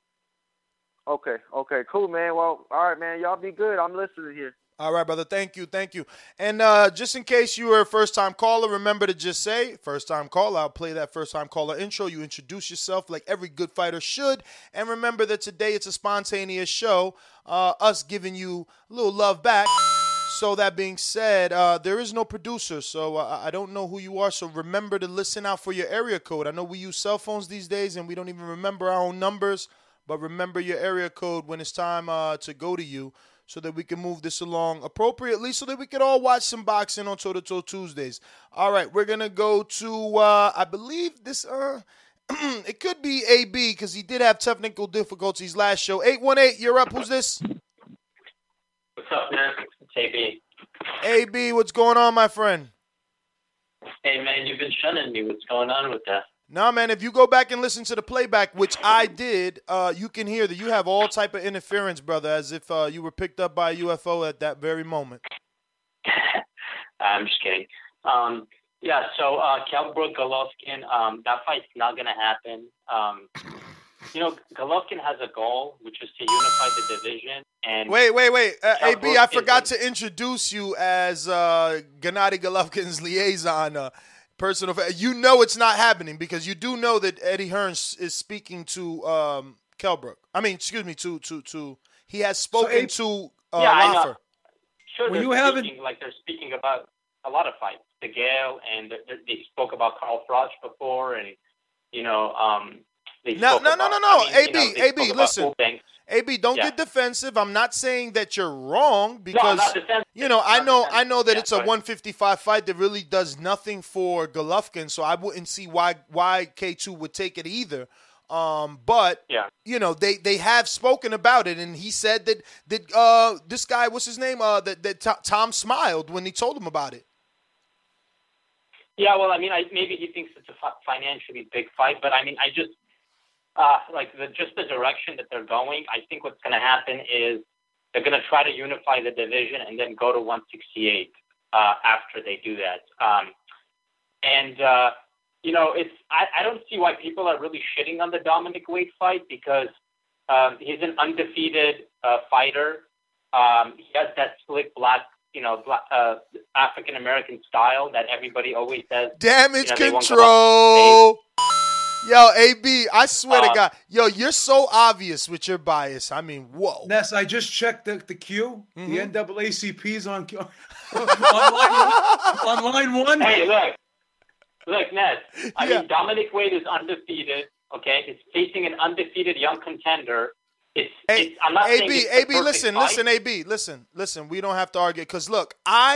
Okay, okay, cool, man. Well, all right, man. Y'all be good. I'm listening here. All right, brother. Thank you. Thank you. And uh, just in case you were a first-time caller, remember to just say, first-time caller. I'll play that first-time caller intro. You introduce yourself like every good fighter should. And remember that today it's a spontaneous show, uh, us giving you a little love back. So that being said, uh, there is no producer, so uh, I don't know who you are. So remember to listen out for your area code. I know we use cell phones these days, and we don't even remember our own numbers. But remember your area code when it's time uh, to go to you, so that we can move this along appropriately, so that we can all watch some boxing on Toe to Toe Tuesdays. All right, we're going to go to, uh, I believe this, uh, it could be A B, because he did have technical difficulties last show. eight one eight, you're up. Who's this? What's up, man? It's A B. A B, what's going on, my friend? Hey, man, you've been shunning me. What's going on with that? No, man, if you go back and listen to the playback, which I did, uh, you can hear that you have all type of interference, brother, as if uh, you were picked up by a U F O at that very moment. I'm just kidding. Um, yeah, so uh, Kell Brook Golovkin, um, that fight's not going to happen. Um, you know, Golovkin has a goal, which is to unify the division. And wait, wait, wait. Uh, A B, Brook I forgot isn't- to introduce you as uh, Gennady Golovkin's liaison. Uh, Personal, you know it's not happening because you do know that Eddie Hearn is speaking to um, Kell Brook. I mean, excuse me, to to to he has spoken So, to uh, yeah, I know. Laffer. Sure, When they're you haven't- speaking, like they're speaking about a lot of fights. The Gale, and they, they spoke about Carl Froch before, and you know, um, they No, spoke no, about, no, no, no. I mean, A you B, know, they A B, spoke about listen. Eubanks. A B, don't Yeah. get defensive. I'm not saying that you're wrong No, I'm because not defensive. you know I I'm not know defensive. I know that Yeah, it's a go ahead. one fifty-five fight that really does nothing for Golovkin, so I wouldn't see why why K two would take it either. Um, but Yeah. you know they, they have spoken about it, and he said that that uh this guy, what's his name, uh that that Tom- Tom smiled when he told him about it. Yeah, well, I mean, I, maybe he thinks it's a fi- financially big fight, but I mean, I just uh, like the, just the direction that they're going. I think what's going to happen is they're going to try to unify the division and then go to one sixty-eight uh, after they do that. Um, and uh, you know, it's I, I don't see why people are really shitting on the Dominic Wade fight because um, he's an undefeated uh, fighter. Um, he has that slick black, you know, black, uh, African American style that everybody always says. Damage you know, they won't go control. Yo, A B, I swear to Uh, God, yo, you're so obvious with your bias. I mean, whoa. Ness, I just checked the, the queue. Mhm. The N double A C P's on, on, line, on line one. Hey, look, look, Ned. I Yeah. mean, Dominic Wade is undefeated. Okay, he's facing an undefeated young contender. It's, it's I'm not A saying B, it's the A B, perfect listen, fight. listen, A B, listen, listen. We don't have to argue because look, I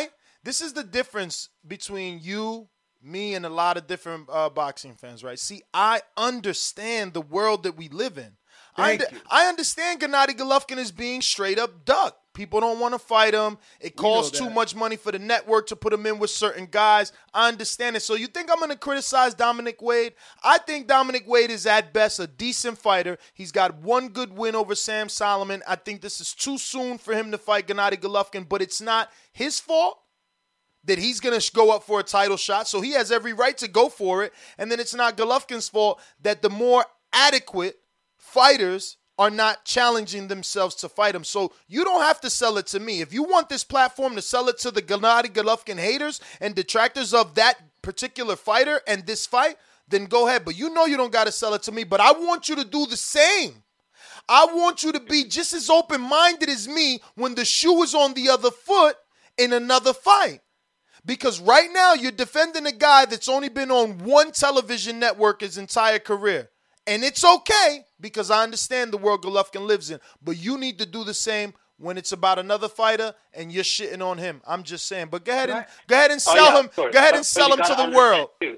this is the difference between you, me, and a lot of different uh, boxing fans, right? See, I understand the world that we live in. I, Thank under, you. I understand Gennady Golovkin is being straight up ducked. People don't want to fight him. It costs too much money for the network to put him in with certain guys. I understand it. So you think I'm going to criticize Dominic Wade? I think Dominic Wade is at best a decent fighter. He's got one good win over Sam Solomon. I think this is too soon for him to fight Gennady Golovkin, but it's not his fault that he's going to go up for a title shot. So he has every right to go for it. And then it's not Golovkin's fault that the more adequate fighters are not challenging themselves to fight him. So you don't have to sell it to me. If you want this platform to sell it to the Gennady Golovkin haters and detractors of that particular fighter and this fight, then go ahead. But you know you don't got to sell it to me. But I want you to do the same. I want you to be just as open-minded as me when the shoe is on the other foot in another fight. Because right now you're defending a guy that's only been on one television network his entire career. And it's okay because I understand the world Golovkin lives in. But you need to do the same when it's about another fighter and you're shitting on him. I'm just saying. But go ahead and go ahead and sell oh, yeah, him. Go ahead and sell him to the world. Too.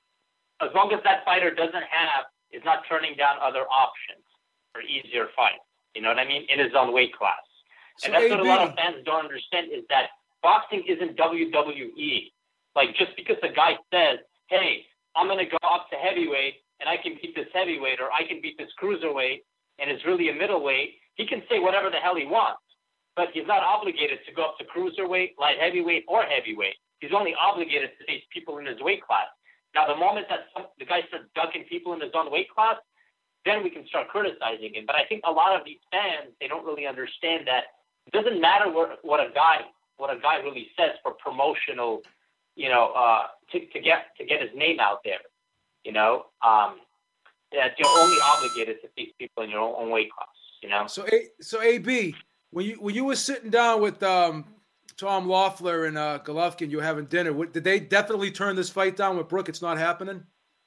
As long as that fighter doesn't have, is not turning down other options for easier fights. You know what I mean? In his own weight class. And So that's what a lot A B of fans don't understand is that boxing isn't W W E. Like just because a guy says, hey, I'm going to go up to heavyweight and I can beat this heavyweight or I can beat this cruiserweight and it's really a middleweight, he can say whatever the hell he wants. But he's not obligated to go up to cruiserweight, light heavyweight, or heavyweight. He's only obligated to face people in his weight class. Now, the moment that some, the guy starts ducking people in his own weight class, then we can start criticizing him. But I think a lot of these fans, they don't really understand that it doesn't matter what, what a guy what a guy really says for promotional, you know, uh, to, to get to get his name out there. You know, um, that you're only obligated to face people in your own, own weight class. You know. So, A, so A B, when you when you were sitting down with um, Tom Loeffler and uh, Golovkin, you were having dinner. What, did they definitely turn this fight down with Brooke? It's not happening.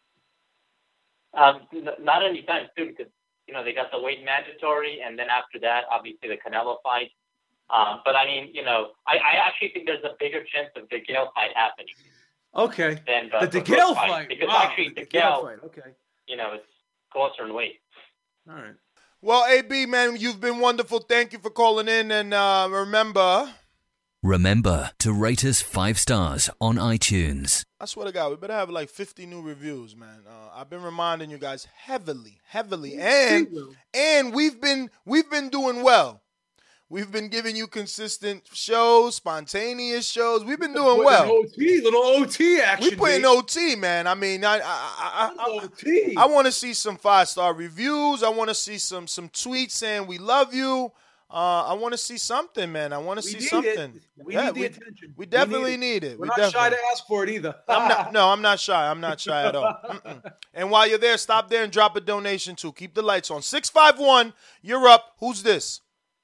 Um, n- not anytime soon because you know they got the weight mandatory, and then after that, obviously the Canelo fight. Um, but I mean, you know, I, I actually think there's a bigger chance of the DeGale fight happening. Okay. Than the, the the DeGale fight. fight. Because wow. actually the DeGale, fight. Okay. You know, it's closer in weight. All right. Well, A B, man, you've been wonderful. Thank you for calling in. And uh, remember... Remember to rate us five stars on iTunes. I swear to God, we better have like fifty new reviews, man. Uh, I've been reminding you guys heavily, heavily. And and we've been we've been doing well. We've been giving you consistent shows, spontaneous shows. We've been doing well. O T, little O T action. We putting O T, man. I mean, I I I, I, O T. I want to see some five star reviews. I want to see some some tweets saying we love you. Uh, I want to see something, man. I want to see need something. It. We yeah, need the we, attention. We definitely we need, need it. We're we not definitely. shy to ask for it either. I'm not. No, I'm not shy. I'm not shy at all. Mm-mm. And while you're there, stop there and drop a donation too. Keep the lights on. six five one, you're up. Who's this?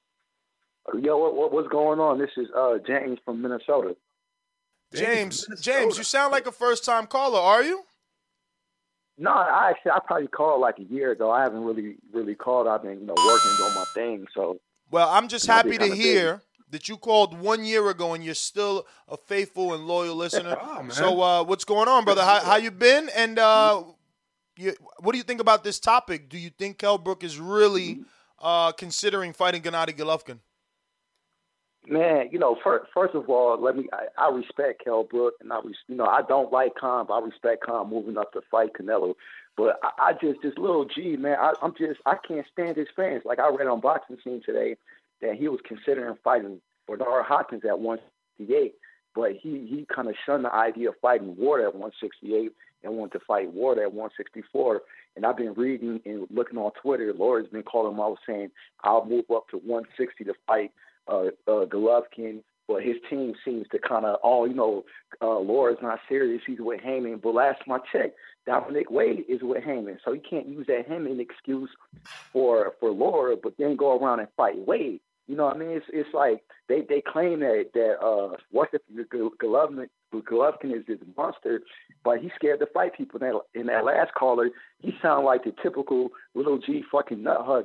Yo, what, what what's going on? This is uh, James from Minnesota. James, James, you sound like a first-time caller. Are you? No, I actually I probably called like a year ago. I haven't really really called. I've been you know working on my thing. So well, I'm just you know, happy to kinda hear busy. that you called one year ago and you're still a faithful and loyal listener. Oh, man. So uh, what's going on, brother? How how you been? And uh, you, what do you think about this topic? Do you think Kell Brook is really uh, considering fighting Gennady Golovkin? Man, you know, first, first of all, let me. I, I respect Kell Brook, and I, res- you know, I don't like Khan, but I respect Khan moving up to fight Canelo. But I, I just, this little G, man, I, I'm just, I can't stand his fans. Like I read on Boxing Scene today that he was considering fighting Bernard Hopkins at one sixty-eight, but he he kind of shunned the idea of fighting Ward at one sixty-eight and wanted to fight Ward at one sixty-four. And I've been reading and looking on Twitter. Laura's been calling him out saying, "I'll move up to one sixty to fight Uh, uh, Golovkin," but his team seems to kind of, oh, you know, uh, Laura's not serious. He's with Heyman. But last time I checked, Dominic Wade is with Heyman, so you can't use that Heyman excuse for for Laura, but then go around and fight Wade. You know what I mean? It's it's like they, they claim that that uh, what's the Golovkin Golovkin is this monster, but he's scared to fight people. In that, in that last caller, he sounded like the typical little G fucking nut hugger.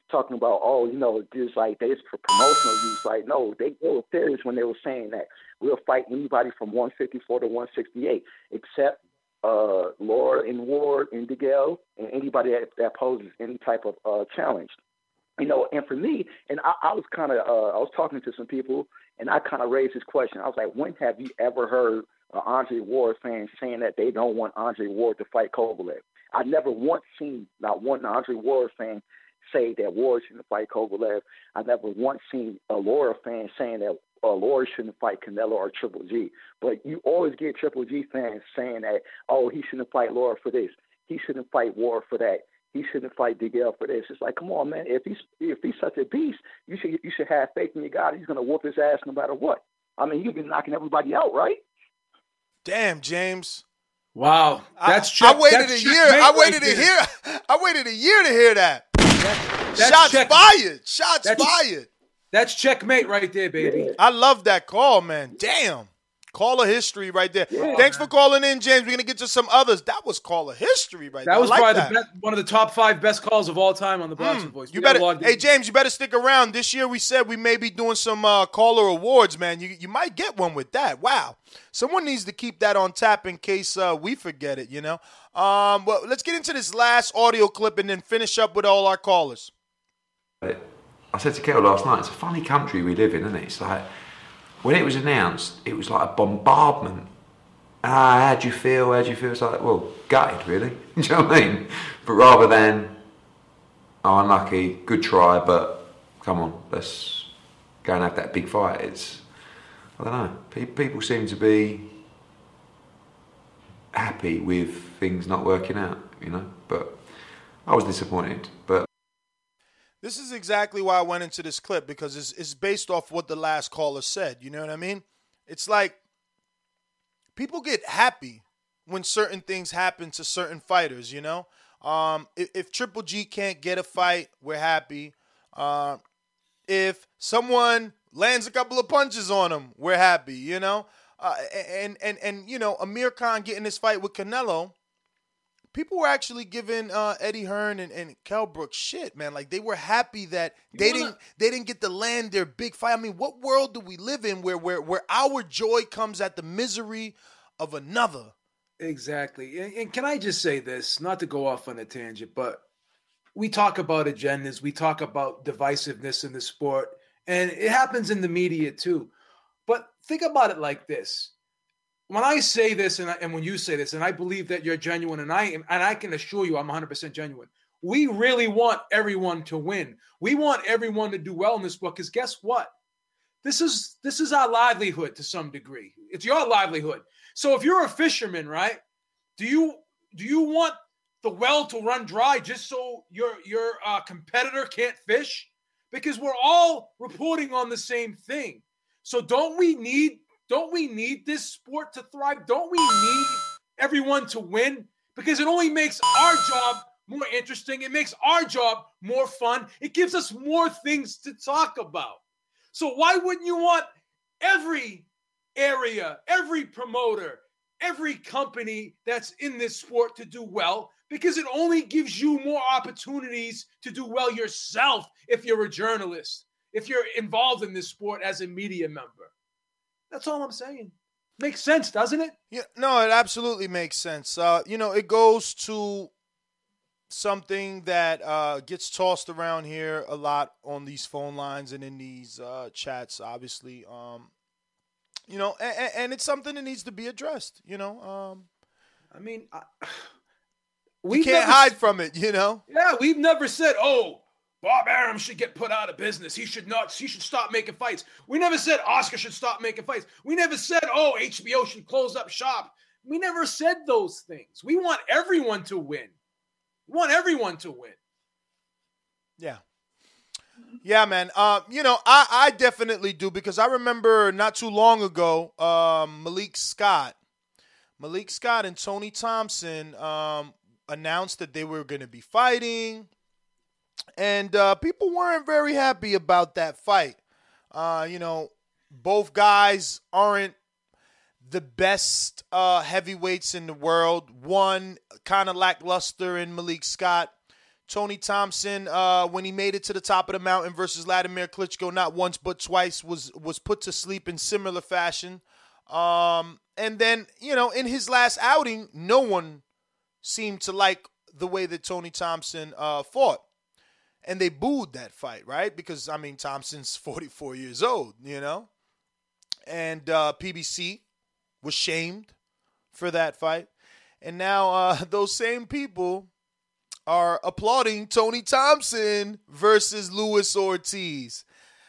talking about, oh, you know, just like they for promotional use. Like, no, they were serious when they were saying that we'll fight anybody from one fifty-four to one sixty-eight, except uh, Laura and Ward and DeGale and anybody that, that poses any type of uh, challenge. You know, and for me, and I, I was kind of, uh, I was talking to some people, and I kind of raised this question. I was like, when have you ever heard an Andre Ward fan saying that they don't want Andre Ward to fight Kovalev? I never once seen not one Andre Ward fan say that Ward shouldn't fight Kovalev. I never once seen a Laura fan saying that uh, Laura shouldn't fight Canelo or Triple G. But you always get Triple G fans saying that, oh, he shouldn't fight Laura for this. He shouldn't fight Ward for that. He shouldn't fight DeGale for this. It's like, come on, man. If he's if he's such a beast, you should you should have faith in your God. He's going to whoop his ass no matter what. I mean, you've been knocking everybody out, right? Damn, James. Wow, that's I, check, I waited that's a year. I waited right a year. I waited a year to hear that. That's Shots check, fired. Shots that's, fired. That's checkmate right there, baby. I love that call, man. Damn. Caller history right there. Yeah, Thanks man. for calling in, James. We're going to get to some others. That was caller history right that there. Was like probably that. the best, one of the top five best calls of all time on the Boxing mm, Voice. You better, hey, James, you better stick around. This year we said we may be doing some uh, caller awards, man. You you might get one with that. Wow. Someone needs to keep that on tap in case uh, we forget it, you know. Um, well, let's get into this last audio clip and then finish up with all our callers. I said to Kel last night, it's a funny country we live in, isn't it? It's like, when it was announced, it was like a bombardment. Ah, how do you feel? How do you feel? It's like, well, gutted, really. Do you know what I mean? But rather than, oh, unlucky, good try, but come on, let's go and have that big fight. It's, I don't know. Pe- people seem to be happy with things not working out, you know. But I was disappointed. But this is exactly why I went into this clip, because it's, it's based off what the last caller said. You know what I mean? It's like people get happy when certain things happen to certain fighters, you know? Um, if, if Triple G can't get a fight, we're happy. Uh, if someone lands a couple of punches on him, we're happy, you know? Uh, and, and, and, you know, Amir Khan getting this fight with Canelo, people were actually giving uh, Eddie Hearn and, and Kell Brook shit, man. Like, they were happy that they didn't they didn't get to land their big fight. I mean, what world do we live in where where, where our joy comes at the misery of another? Exactly. And, and can I just say this, not to go off on a tangent, but we talk about agendas, we talk about divisiveness in the sport, and it happens in the media too. But think about it like this. When I say this, and, I, and when you say this, and I believe that you're genuine, and I am, and I can assure you I'm one hundred percent genuine, we really want everyone to win. We want everyone to do well in this sport, because guess what? This is this is our livelihood to some degree. It's your livelihood. So if you're a fisherman, right, do you do you want the well to run dry just so your your uh, competitor can't fish? Because we're all reporting on the same thing. So don't we need don't we need this sport to thrive? Don't we need everyone to win? Because it only makes our job more interesting. It makes our job more fun. It gives us more things to talk about. So why wouldn't you want every area, every promoter, every company that's in this sport to do well? Because it only gives you more opportunities to do well yourself if you're a journalist, if you're involved in this sport as a media member. That's all I'm saying. Makes sense, doesn't it? Yeah, no, it absolutely makes sense. Uh, you know, it goes to something that uh, gets tossed around here a lot on these phone lines and in these uh, chats, obviously. Um, you know, and, and it's something that needs to be addressed, you know. Um, I mean, I, we can't hide from it, you know. Yeah, we've never said, oh, Bob Arum should get put out of business. He should not. He should stop making fights. We never said Oscar should stop making fights. We never said, oh, H B O should close up shop. We never said those things. We want everyone to win. We want everyone to win. Yeah. Yeah, man. Uh, you know, I, I definitely do, because I remember not too long ago, um, Malik Scott, Malik Scott and Tony Thompson um, announced that they were going to be fighting. And uh, people weren't very happy about that fight. Uh, you know, both guys aren't the best uh, heavyweights in the world. One kind of lackluster in Malik Scott. Tony Thompson, uh, when he made it to the top of the mountain versus Vladimir Klitschko, not once but twice, was was put to sleep in similar fashion. Um, and then, you know, in his last outing, no one seemed to like the way that Tony Thompson uh, fought. And they booed that fight, right? Because, I mean, Thompson's forty-four years old, you know? And uh, P B C was shamed for that fight. And now uh, those same people are applauding Tony Thompson versus Luis Ortiz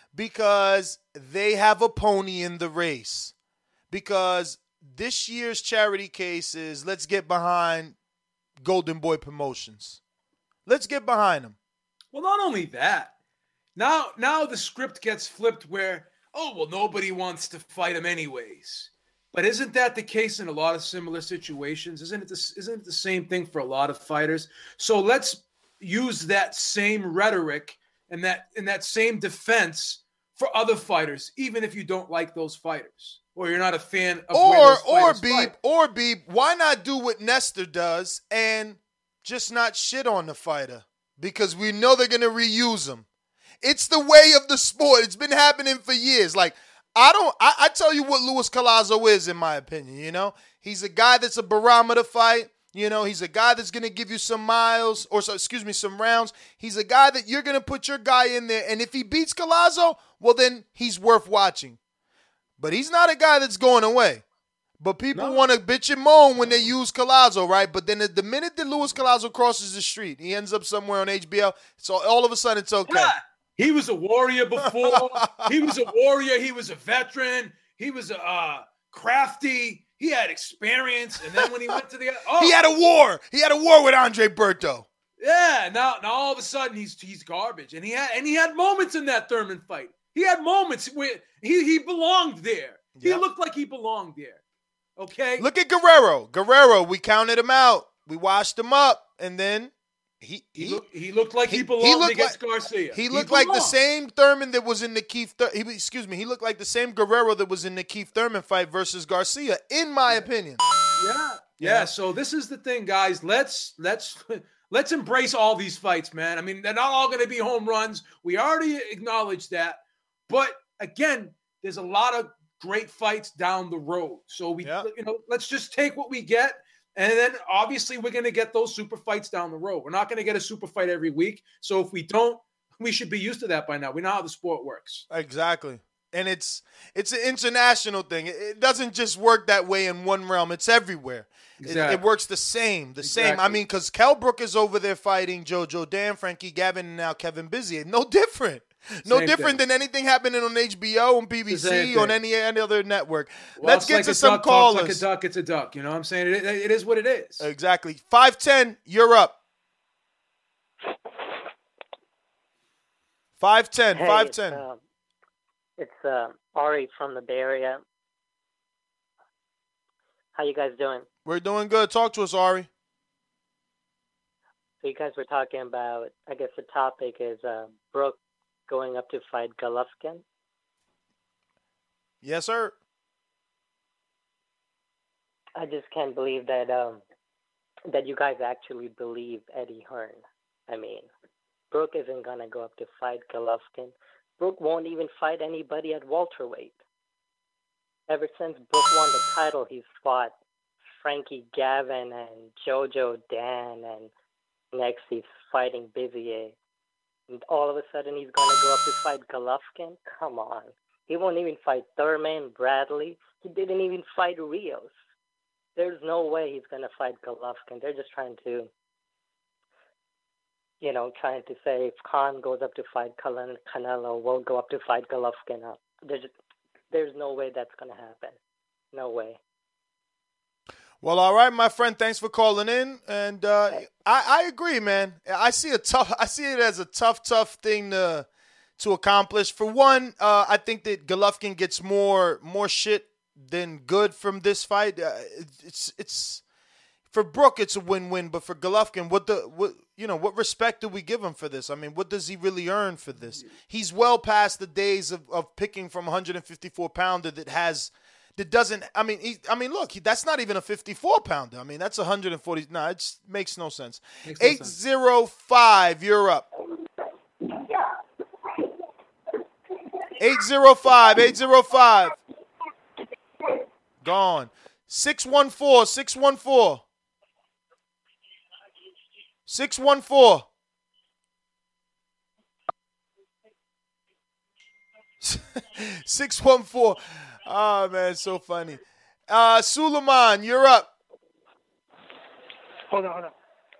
because they have a pony in the race. Because this year's charity case is, let's get behind Golden Boy Promotions. Let's get behind them. Well, not only that, now now the script gets flipped where, oh, well, nobody wants to fight him anyways. But isn't that the case in a lot of similar situations? Isn't it the, isn't it the same thing for a lot of fighters? So let's use that same rhetoric and that and that same defense for other fighters, even if you don't like those fighters or you're not a fan of or where those or fighters Beeb fight. or Beeb. Why not do what Nestor does and just not shit on the fighter because we know they're gonna reuse them. It's the way of the sport. It's been happening for years. Like. I don't. I, I tell you what Luis Collazo is, in my opinion. You know, he's a guy that's a barometer fight. You know, he's a guy that's gonna give you some miles, or so, excuse me, some rounds. He's a guy that you're gonna put your guy in there, and if he beats Collazo, well, then he's worth watching. But he's not a guy that's going away. But people no. want to bitch and moan when they use Collazo, right? But then the minute that Luis Collazo crosses the street, he ends up somewhere on H B O. So all of a sudden, it's okay. Yeah. He was a warrior before. He was a warrior. He was a veteran. He was a uh, crafty. He had experience. And then when he went to the oh, he had a war. He had a war with Andre Berto. Yeah. Now, now all of a sudden he's he's garbage. And he had and he had moments in that Thurman fight. He had moments where he he belonged there. He yep. looked like he belonged there. Okay. Look at Guerrero. Guerrero. We counted him out. We washed him up, and then. He he, he, looked, he looked like he, he belonged he looked against like, Garcia. He looked he like the same Thurman that was in the Keith Thur- he, excuse me, he looked like the same Guerrero that was in the Keith Thurman fight versus Garcia, in my yeah. opinion. Yeah. yeah. Yeah. So this is the thing, guys. Let's let's let's embrace all these fights, man. I mean, they're not all gonna be home runs. We already acknowledged that. But again, there's a lot of great fights down the road. So we yeah. you know, let's just take what we get. And then, obviously, we're going to get those super fights down the road. We're not going to get a super fight every week. So if we don't, we should be used to that by now. We know how the sport works. Exactly. And it's it's an international thing. It doesn't just work that way in one realm. It's everywhere. Exactly. It, it works the same. The exactly. same. I mean, because Kell Brook is over there fighting Jojo Dan, Frankie Gavin, and now Kevin Bizier. No different. No Same different thing. than anything happening on H B O, on P B C, on any, any other network. Well, Let's get like to some duck, callers. Like a duck, it's a duck. You know what I'm saying? It, it is what it is. Exactly. five ten, you're up. five ten, hey, five ten. It's, uh, it's uh, Ari from the Bay Area. How you guys doing? We're doing good. Talk to us, Ari. So you guys were talking about, I guess the topic is uh, Brook going up to fight Golovkin. Yes, sir. I just can't believe that um, that you guys actually believe Eddie Hearn. I mean, Brook isn't going to go up to fight Golovkin. Brook won't even fight anybody at welterweight. Ever since Brook won the title, he's fought Frankie Gavin and Jojo Dan, and next he's fighting Bizier. And all of a sudden he's going to go up to fight Golovkin? Come on. He won't even fight Thurman, Bradley. He didn't even fight Rios. There's no way he's going to fight Golovkin. They're just trying to, you know, trying to say if Khan goes up to fight Canelo, we'll go up to fight Golovkin. There's, just, there's no way that's going to happen. No way. Well, all right, my friend. Thanks for calling in, and uh, I, I agree, man. I see a tough. I see it as a tough, tough thing to to accomplish. For one, uh, I think that Golovkin gets more more shit than good from this fight. Uh, it's it's for Brook, it's a win-win, but for Golovkin, what the what you know, what respect do we give him for this? I mean, what does he really earn for this? He's well past the days of, of picking from a one fifty-four pounder that has that doesn't. I mean, he, I mean, look, he, that's not even a fifty-four pounder. I mean, that's one hundred forty. No, nah, it just makes no sense. Makes no eight zero five, you're up. eight zero five, eight zero five. Gone. six one four, six one four. six one four. six one four. Oh, man, so funny. Uh, Suleiman, you're up. Hold on, hold on.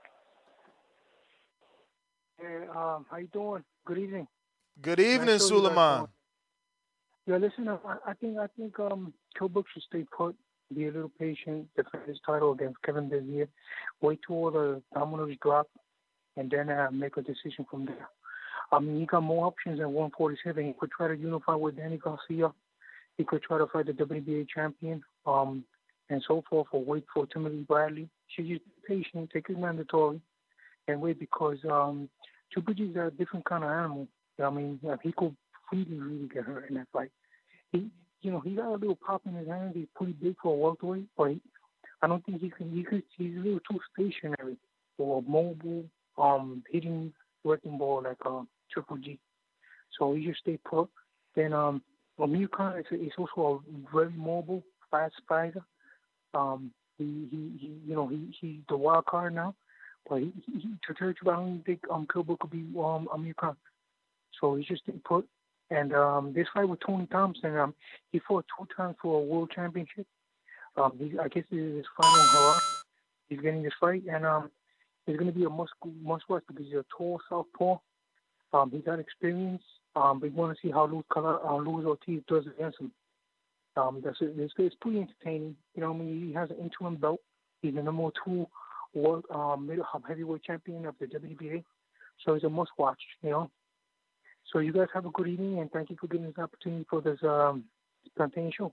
Hey, um, how you doing? Good evening. Good evening, Suleiman. Yeah, listen, I, I think I think um, Kell Brook should stay put, be a little patient, defend his title against Kevin Bezier, wait till all the dominoes drop, and then uh, make a decision from there. I mean, he got more options at one forty-seven. He could try to unify with Danny Garcia. He could try to fight the W B A champion, um, and so forth, or wait for Timothy Bradley. Should just be patient, take his mandatory, and wait, because um, Triple G is a different kind of animal. I mean, he could really, really get hurt in that fight. He, you know, he got a little pop in his hands. He's pretty big for a welterweight, but he, I don't think he can. He could, he's a little too stationary or mobile, um, hitting wrecking ball like uh, Triple G. So he just stay put. Then um, Amir Khan is, is also a very mobile, fast fighter. Um, he, he, he, you know, he, he's the wild card now. But he, he, he to tell you, I don't think um, Kell Brook could be um, Amir Khan. So he's just stay put. And um, this fight with Tony Thompson, um, he fought two times for a world championship. Um, he, I guess this is his final hurrah. He's getting this fight, and um, it's going to be a must must watch because he's a tall southpaw. Um, he got experience. Um, but we want to see how Luis, uh, Luis Ortiz does against him. Um, that's it. It's, it's pretty entertaining. You know, I mean, he has an interim belt. He's the number two world um, middle heavyweight champion of the W B A. So it's a must watch. You know. So you guys have a good evening, and thank you for giving us the opportunity for this um, Plantain show.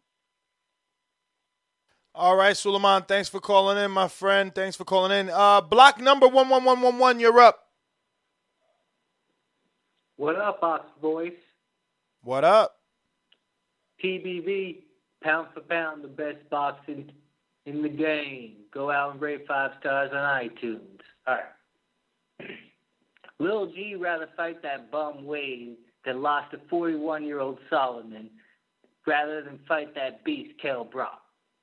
All right, Suleiman, thanks for calling in, my friend. Thanks for calling in. Uh, block number one one one one one, you're up. What up, Box Boys? What up? T B V, pound for pound, the best boxing in the game. Go out and rate five stars on iTunes. All right. Lil G rather fight that bum Wade that lost to forty-one-year-old Solomon rather than fight that beast Kell Brook.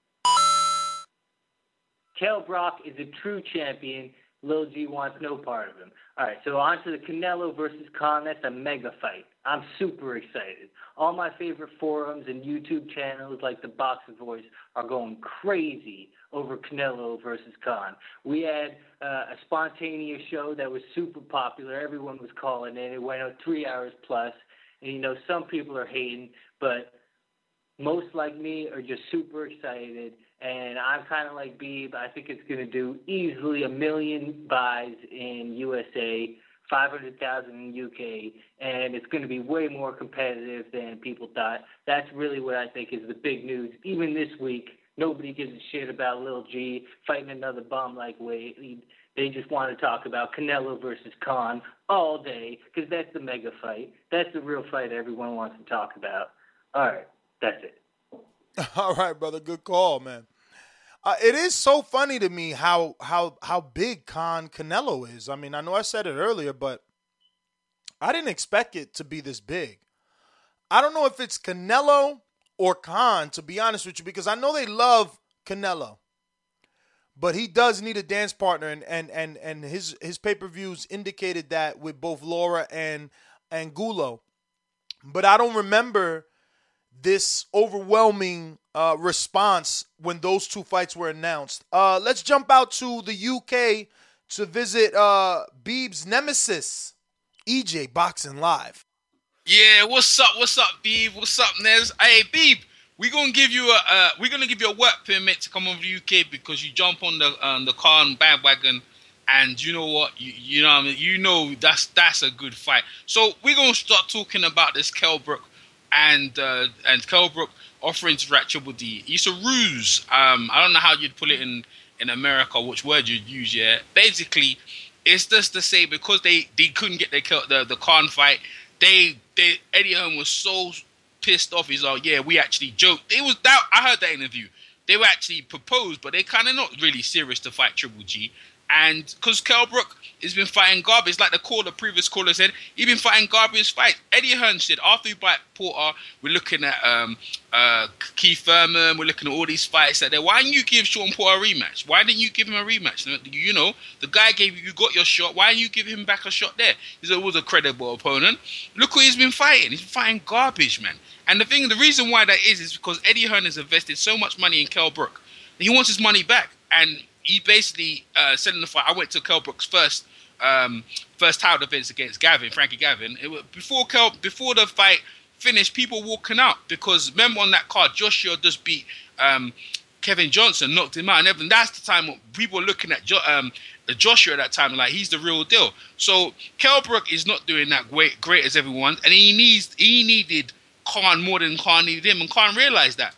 Kell Brook is a true champion. Lil G wants no part of him. All right, so on to the Canelo versus Khan. That's a mega fight. I'm super excited. All my favorite forums and YouTube channels like the Boxing Voice are going crazy over Canelo versus Khan. We had uh, a spontaneous show that was super popular. Everyone was calling in. It went on three hours plus. And, you know, some people are hating, but most like me are just super excited. And I'm kind of like Beeb. I think it's going to do easily a million buys in U S A, five hundred thousand in U K, and it's going to be way more competitive than people thought. That's really what I think is the big news. Even this week, nobody gives a shit about Lil G fighting another bum like Wade. They just want to talk about Canelo versus Khan all day because that's the mega fight. That's the real fight everyone wants to talk about. All right, that's it. All right, brother. Good call, man. Uh, it is so funny to me how how how big Khan Canelo is. I mean, I know I said it earlier, but I didn't expect it to be this big. I don't know if it's Canelo or Khan, to be honest with you, because I know they love Canelo, but he does need a dance partner, and and and, and his his pay-per-views indicated that with both Laura and and Gulo. But I don't remember this overwhelming uh, response when those two fights were announced. Uh, let's jump out to the U K to visit uh, Beeb's nemesis, E J Boxing Live. Yeah, what's up? What's up, Beeb? What's up, Nez? Hey, Beeb, we're gonna give you a uh, we're gonna give you a work permit to come over to the U K because you jump on the on the Khan bandwagon, and you know what? You, you know what I mean? You know that's that's a good fight. So we're gonna start talking about this Kell Brook. And uh, and Kell Brook offering to rat Triple D. It's a ruse. Um, I don't know how you'd put it in, in America, which word you'd use, yeah. Basically, it's just to say because they, they couldn't get the, the the Khan fight, they they Eddie Hearn was so pissed off. He's like, yeah, we actually joked. It was that I heard that interview. They were actually proposed, but they're kind of not really serious to fight Triple G. And because Kell Brook has been fighting garbage, like the caller, previous caller said, he's been fighting garbage fights. Eddie Hearn said, after we fight Porter, we're looking at um, uh, Keith Thurman, we're looking at all these fights that there. Why didn't you give Sean Porter a rematch? Why didn't you give him a rematch? You know, the guy gave you, you got your shot. Why didn't you give him back a shot there? He said it was a credible opponent. Look what he's been fighting. He's been fighting garbage, man. And the thing, the reason why that is, is because Eddie Hearn has invested so much money in Kell Brook. He wants his money back. And he basically uh, said in the fight, I went to Kell Brook's first um, first title defense against Gavin, Frankie Gavin. It was, before Kell, before the fight finished, people walking out because remember on that card, Joshua just beat um, Kevin Johnson, knocked him out, and everything. That's the time when people were looking at jo- um, Joshua at that time, like he's the real deal. So Kell Brook is not doing that great, great as everyone, and he needs he needed Khan more than Khan needed him, and Khan realized that.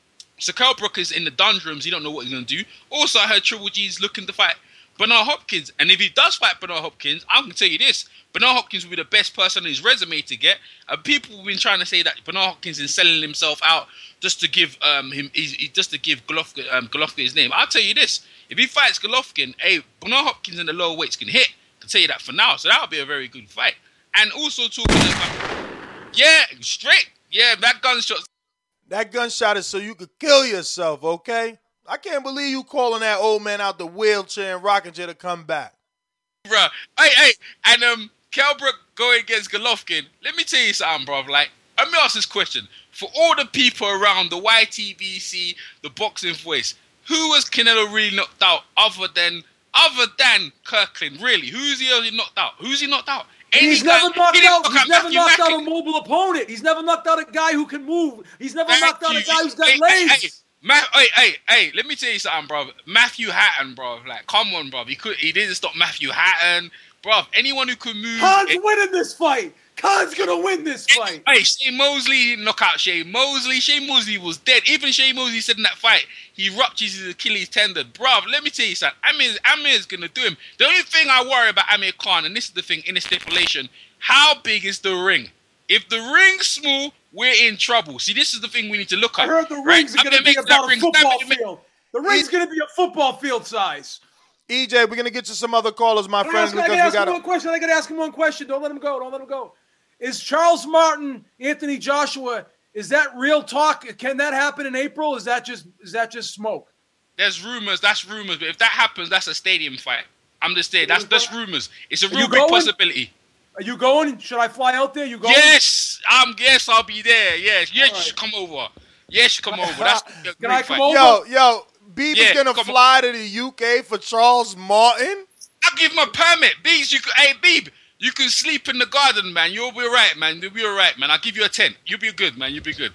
So Kell Brook is in the doldrums. He don't know what he's going to do. Also, I heard Triple G's looking to fight Bernard Hopkins. And if he does fight Bernard Hopkins, I'm going to tell you this. Bernard Hopkins will be the best person on his resume to get. Uh, people have been trying to say that Bernard Hopkins is selling himself out just to give um him he's, he, just to give Golovkin, um, Golovkin his name. I'll tell you this. If he fights Golovkin, hey, Bernard Hopkins in the lower weights can hit. I can tell you that for now. So that'll be a very good fight. And also talking about... Yeah, straight. Yeah, that gunshot... That gunshot is so you could kill yourself, okay? I can't believe you calling that old man out the wheelchair and rocking chair to come back. Bruh, hey, hey, and um, Kell Brook going against Golovkin. Let me tell you something, bruv. Like, let me ask this question. For all the people around the Y T B C, the Boxing Voice, who was Canelo really knocked out other than other than Kirkland? Really, who's he really knocked out? Who's he knocked out? Any He's guy, never knocked he out. knock He's out never Matthew knocked out Mackin. a mobile opponent. He's never knocked out a guy who can move. He's never Thank knocked out you. a guy who's got hey, legs. Hey, hey, Ma- hey, hey, hey, let me tell you something, bro. Matthew Hatton, bro. Like, come on, bro. He could. He didn't stop Matthew Hatton, bro. Anyone who could move. Khan's it, winning this fight. Khan's gonna win this fight. Hey, Shane Mosley didn't knock out Shane Mosley. Shane Mosley was dead. Even Shane Mosley said in that fight, he ruptures his Achilles tendon. Bruv, let me tell you something. Amir, Amir's going to do him. The only thing I worry about Amir Khan, and this is the thing in the stipulation, how big is the ring? If the ring's small, we're in trouble. See, this is the thing we need to look at. I heard the right? rings are going to be about a ring, football that, field. The ring's going to be a football field size. E J, we're going to get you some other callers, my I friends. gotta because ask we him gotta... one question. I got to ask him one question. Don't let him go. Don't let him go. Is Charles Martin, Anthony Joshua, is that real talk? Can that happen in April? Is that just is that just smoke? There's rumors. That's rumors. But if that happens, that's a stadium fight. I'm just saying. That's that's rumors. It's a real big possibility. Are you going? Should I fly out there? You going? Yes, um, yes, I'll be there. Yes, yes, right. You should come over. Yes, you come over. That's a Can I come fight. over? Yo, yo, Beeb yeah, is gonna fly on. to the U K for Charles Martin. I'll give him a permit. Beebs, you could, hey Beeb, you can sleep in the garden, man. You'll be all right, man. You'll be all right, man. I'll give you a tent. You'll be good, man. You'll be good.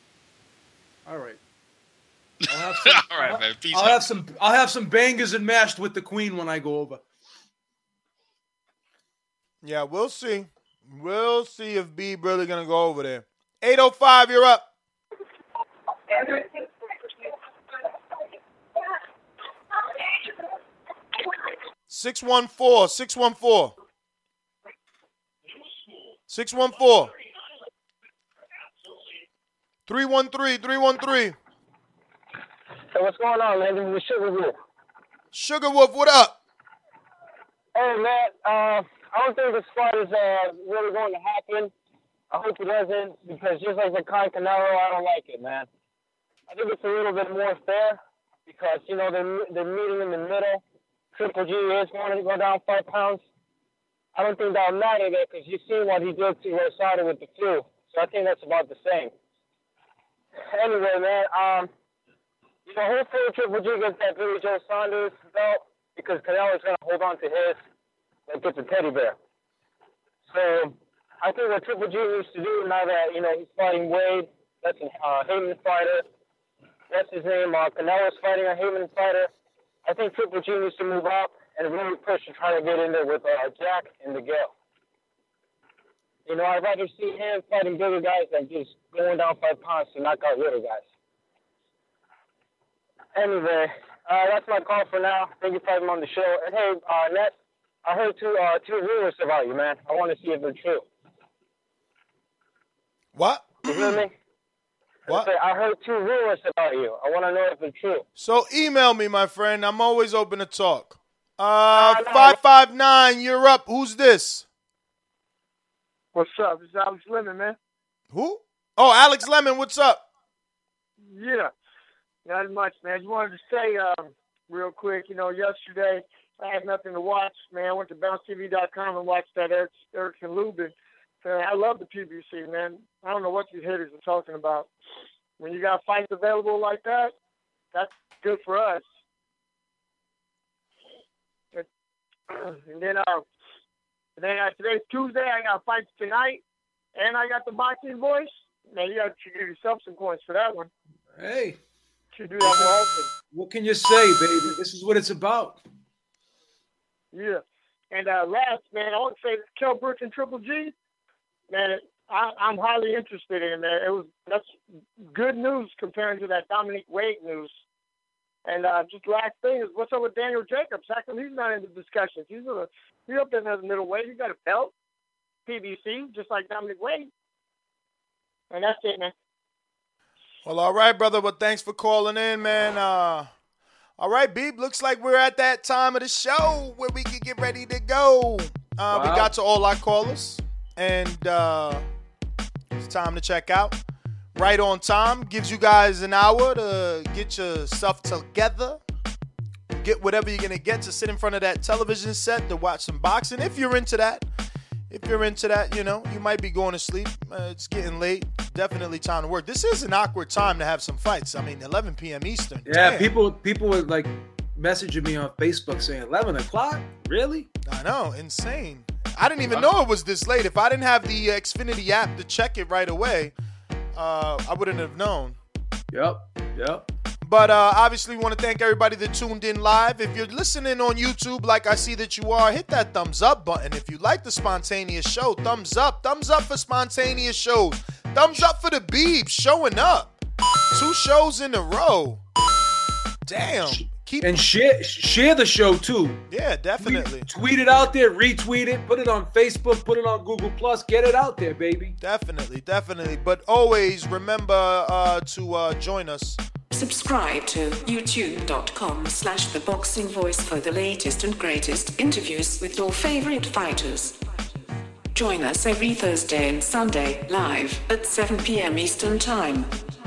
All right. I'll have some, all right, man. Peace I'll out. have some. I'll have some bangers and mashed with the Queen when I go over. Yeah, we'll see. We'll see if Beeb really gonna go over there. eight oh five, you're up. six one four, six one four. six one four. three one three, three one three. So what's going on, man? This is Sugar Wolf. Sugar Wolf, what up? Hey, man, uh, I don't think this fight is uh, really going to happen. I hope it doesn't, because just like the Khan Canelo, I don't like it, man. I think it's a little bit more fair, because, you know, they're, they're meeting in the middle. Triple G is going to go down five pounds. I don't think that'll matter there, because you've seen what he did to Rosado with the flu. So I think that's about the same. Anyway, man, um, you know, hopefully Triple G gets that Billy Joe Saunders belt, because Canelo's going to hold on to his like it's a teddy bear. So I think what Triple G needs to do now that, you know, he's fighting Wade, that's a uh, Heyman fighter, that's his name, uh, Canelo's fighting a Heyman fighter. I think Triple G needs to move up and really push to try to get in there with uh, Jack and Miguel. You know, I'd rather see him fighting bigger guys than just going down five pounds to knock out little guys. Anyway, uh, that's my call for now. Thank you for having me on the show. And hey, uh, Ness, I heard two uh, two rumors about you, man. I want to see if they're true. What? You feel me? What? I heard two rumors about you. I want to know if it's true. So email me, my friend. I'm always open to talk. Uh, five five nine, you're up. Who's this? What's up? It's Alex Lemon, man. Who? Oh, Alex Lemon, what's up? Yeah. Not much, man. Just wanted to say um, real quick, you know, yesterday I had nothing to watch, man. I went to bounce T V dot com and watched that Eric, Erickson Lubin. So I love the P B C, man. I don't know what these haters are talking about. When you got fights available like that, that's good for us. And then, uh, and then uh, today's Tuesday. I got fights tonight, and I got the boxing voice. Man, you got to give yourself some points for that one. Hey, should do that more often. What can you say, baby? This is what it's about. Yeah. And uh, last, man, I want to say this Kell Brook and Triple G. Man, I, I'm highly interested in that. It was that's good news comparing to that Dominic Wade news. And uh, just last thing is, what's up with Daniel Jacobs? How come he's not in the discussions? He's a, he's up there as a middleweight. He's got a belt, P B C, just like Dominic Wade. And that's it, man. Well, all right, brother. Well, thanks for calling in, man. Uh, all right, Beeb. Looks like we're at that time of the show where we can get ready to go. Uh, Wow. We got to all our callers, and uh, it's time to check out. Right on time. Gives you guys an hour to get your stuff together. Get whatever you're going to get to sit in front of that television set to watch some boxing. If you're into that. If you're into that, you know, you might be going to sleep. Uh, it's getting late. Definitely time to work. This is an awkward time to have some fights. I mean, eleven p.m. Eastern. Yeah, Damn. people people were like messaging me on Facebook saying eleven o'clock? Really? I know. Insane. I didn't even know it was this late. If I didn't have the uh, Xfinity app to check it right away, uh, I wouldn't have known. Yep. Yep. But uh, obviously, we want to thank everybody that tuned in live. If you're listening on YouTube, like I see that you are, hit that thumbs up button. If you like the spontaneous show, thumbs up. Thumbs up for spontaneous shows. Thumbs up for the Beebs showing up. Two shows in a row. Damn. Keep and share share the show too. Yeah, definitely. Tweet, tweet it out there, retweet it, put it on Facebook, put it on Google Plus, get it out there, baby. Definitely, definitely. But always remember uh, to uh, join us. Subscribe to youtube.com slash the boxing voice for the latest and greatest interviews with your favorite fighters. Join us every Thursday and Sunday live at seven p.m. Eastern Time.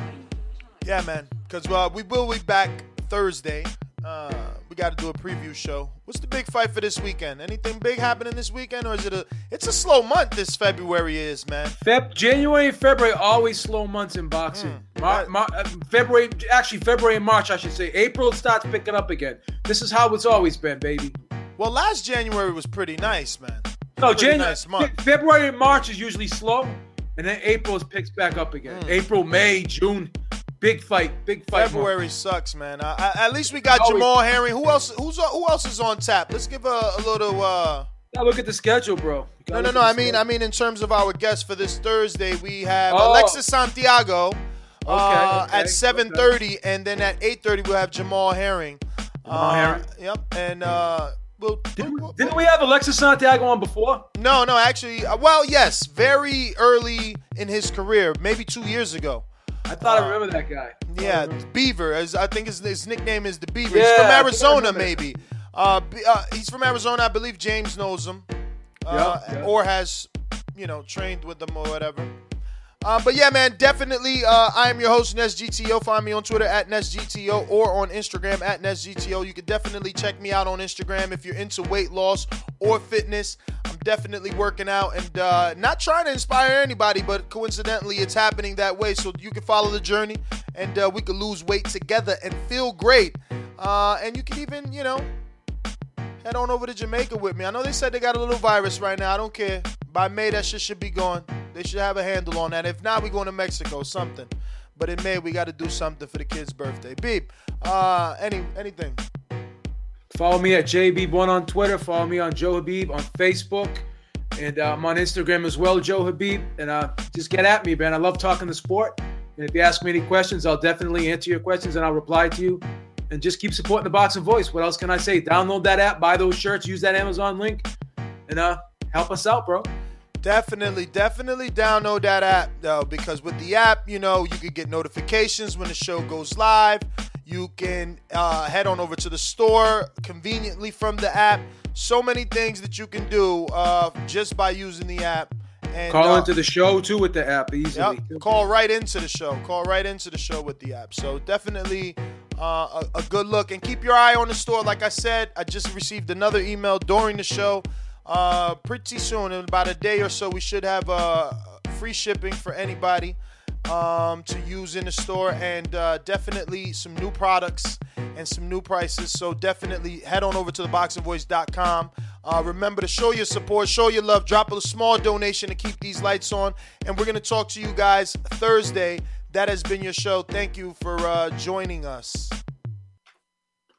Yeah, man, because uh, we will be back Thursday. Uh, we got to do a preview show. What's the big fight for this weekend? Anything big happening this weekend, or is it a? It's a slow month. This February is, man. Feb January and February always slow months in boxing. Mm, Mar- Mar- uh, February, actually February and March, I should say. April it starts picking up again. This is how it's always been, baby. Well, last January was pretty nice, man. No, Pretty January, nice month. February and March is usually slow, and then April picks back up again. Mm. April, May, June, big fight, big fight. February month. sucks, man. Uh, I, at least we got Always. Jamal Herring. Who else? Who's who else is on tap? Let's give a, a little. Uh... Now look at the schedule, bro. You No, gotta no, look no. at I the mean, schedule. I mean, in terms of our guests for this Thursday, we have Oh. Alexis Santiago uh, okay, at seven thirty, and then at eight thirty we'll have Jamal Herring. Jamal uh, Herring. Yep, and uh, we'll. Didn't, didn't we have Alexis Santiago on before? No, no, actually, uh, well, yes, very early in his career, maybe two years ago. I thought Uh, I remember that guy. Yeah, Beaver. As I think his, his nickname is the Beaver. he's Yeah, from I think I Arizona, remember that. maybe. Uh, B- uh, he's from Arizona. I believe James knows him, uh, Yeah, yeah. or has, you know, trained with them or whatever. Uh, but yeah, man, definitely. Uh, I am your host, Nes G T O. Find me on Twitter at Nes G T O or on Instagram at Nes G T O. You can definitely check me out on Instagram if you're into weight loss or fitness. I'm definitely working out and uh, not trying to inspire anybody, but coincidentally, it's happening that way. So you can follow the journey and uh, we can lose weight together and feel great. Uh, and you can even, you know, head on over to Jamaica with me. I know they said they got a little virus right now. I don't care. By May, that shit should be gone. They should have a handle on that. If not, we going to Mexico, something. But in May, we got to do something for the kid's birthday. Beep. Uh, any anything. Follow me at J Habib one on Twitter. Follow me on Joe Habib on Facebook. And uh, I'm on Instagram as well, Joe Habib. And uh, just get at me, man. I love talking the sport. And if you ask me any questions, I'll definitely answer your questions and I'll reply to you. And just keep supporting the Boxing Voice. What else can I say? Download that app, buy those shirts, use that Amazon link, and uh, help us out, bro. Definitely, definitely download that app, though, because with the app, you know, you can get notifications when the show goes live. You can uh, head on over to the store conveniently from the app. So many things that you can do uh, just by using the app. And, Call uh, into the show, too, with the app easily. Yep, call right into the show. Call right into the show with the app. So definitely uh, a, a good look. And keep your eye on the store. Like I said, I just received another email during the show. Uh, pretty soon, in about a day or so, we should have uh, free shipping for anybody um, to use in the store, and uh, definitely some new products and some new prices. So definitely head on over to the boxing voice dot com. Uh, remember to show your support, show your love, drop a small donation to keep these lights on, and we're going to talk to you guys Thursday. That has been your show. Thank you for uh, joining us.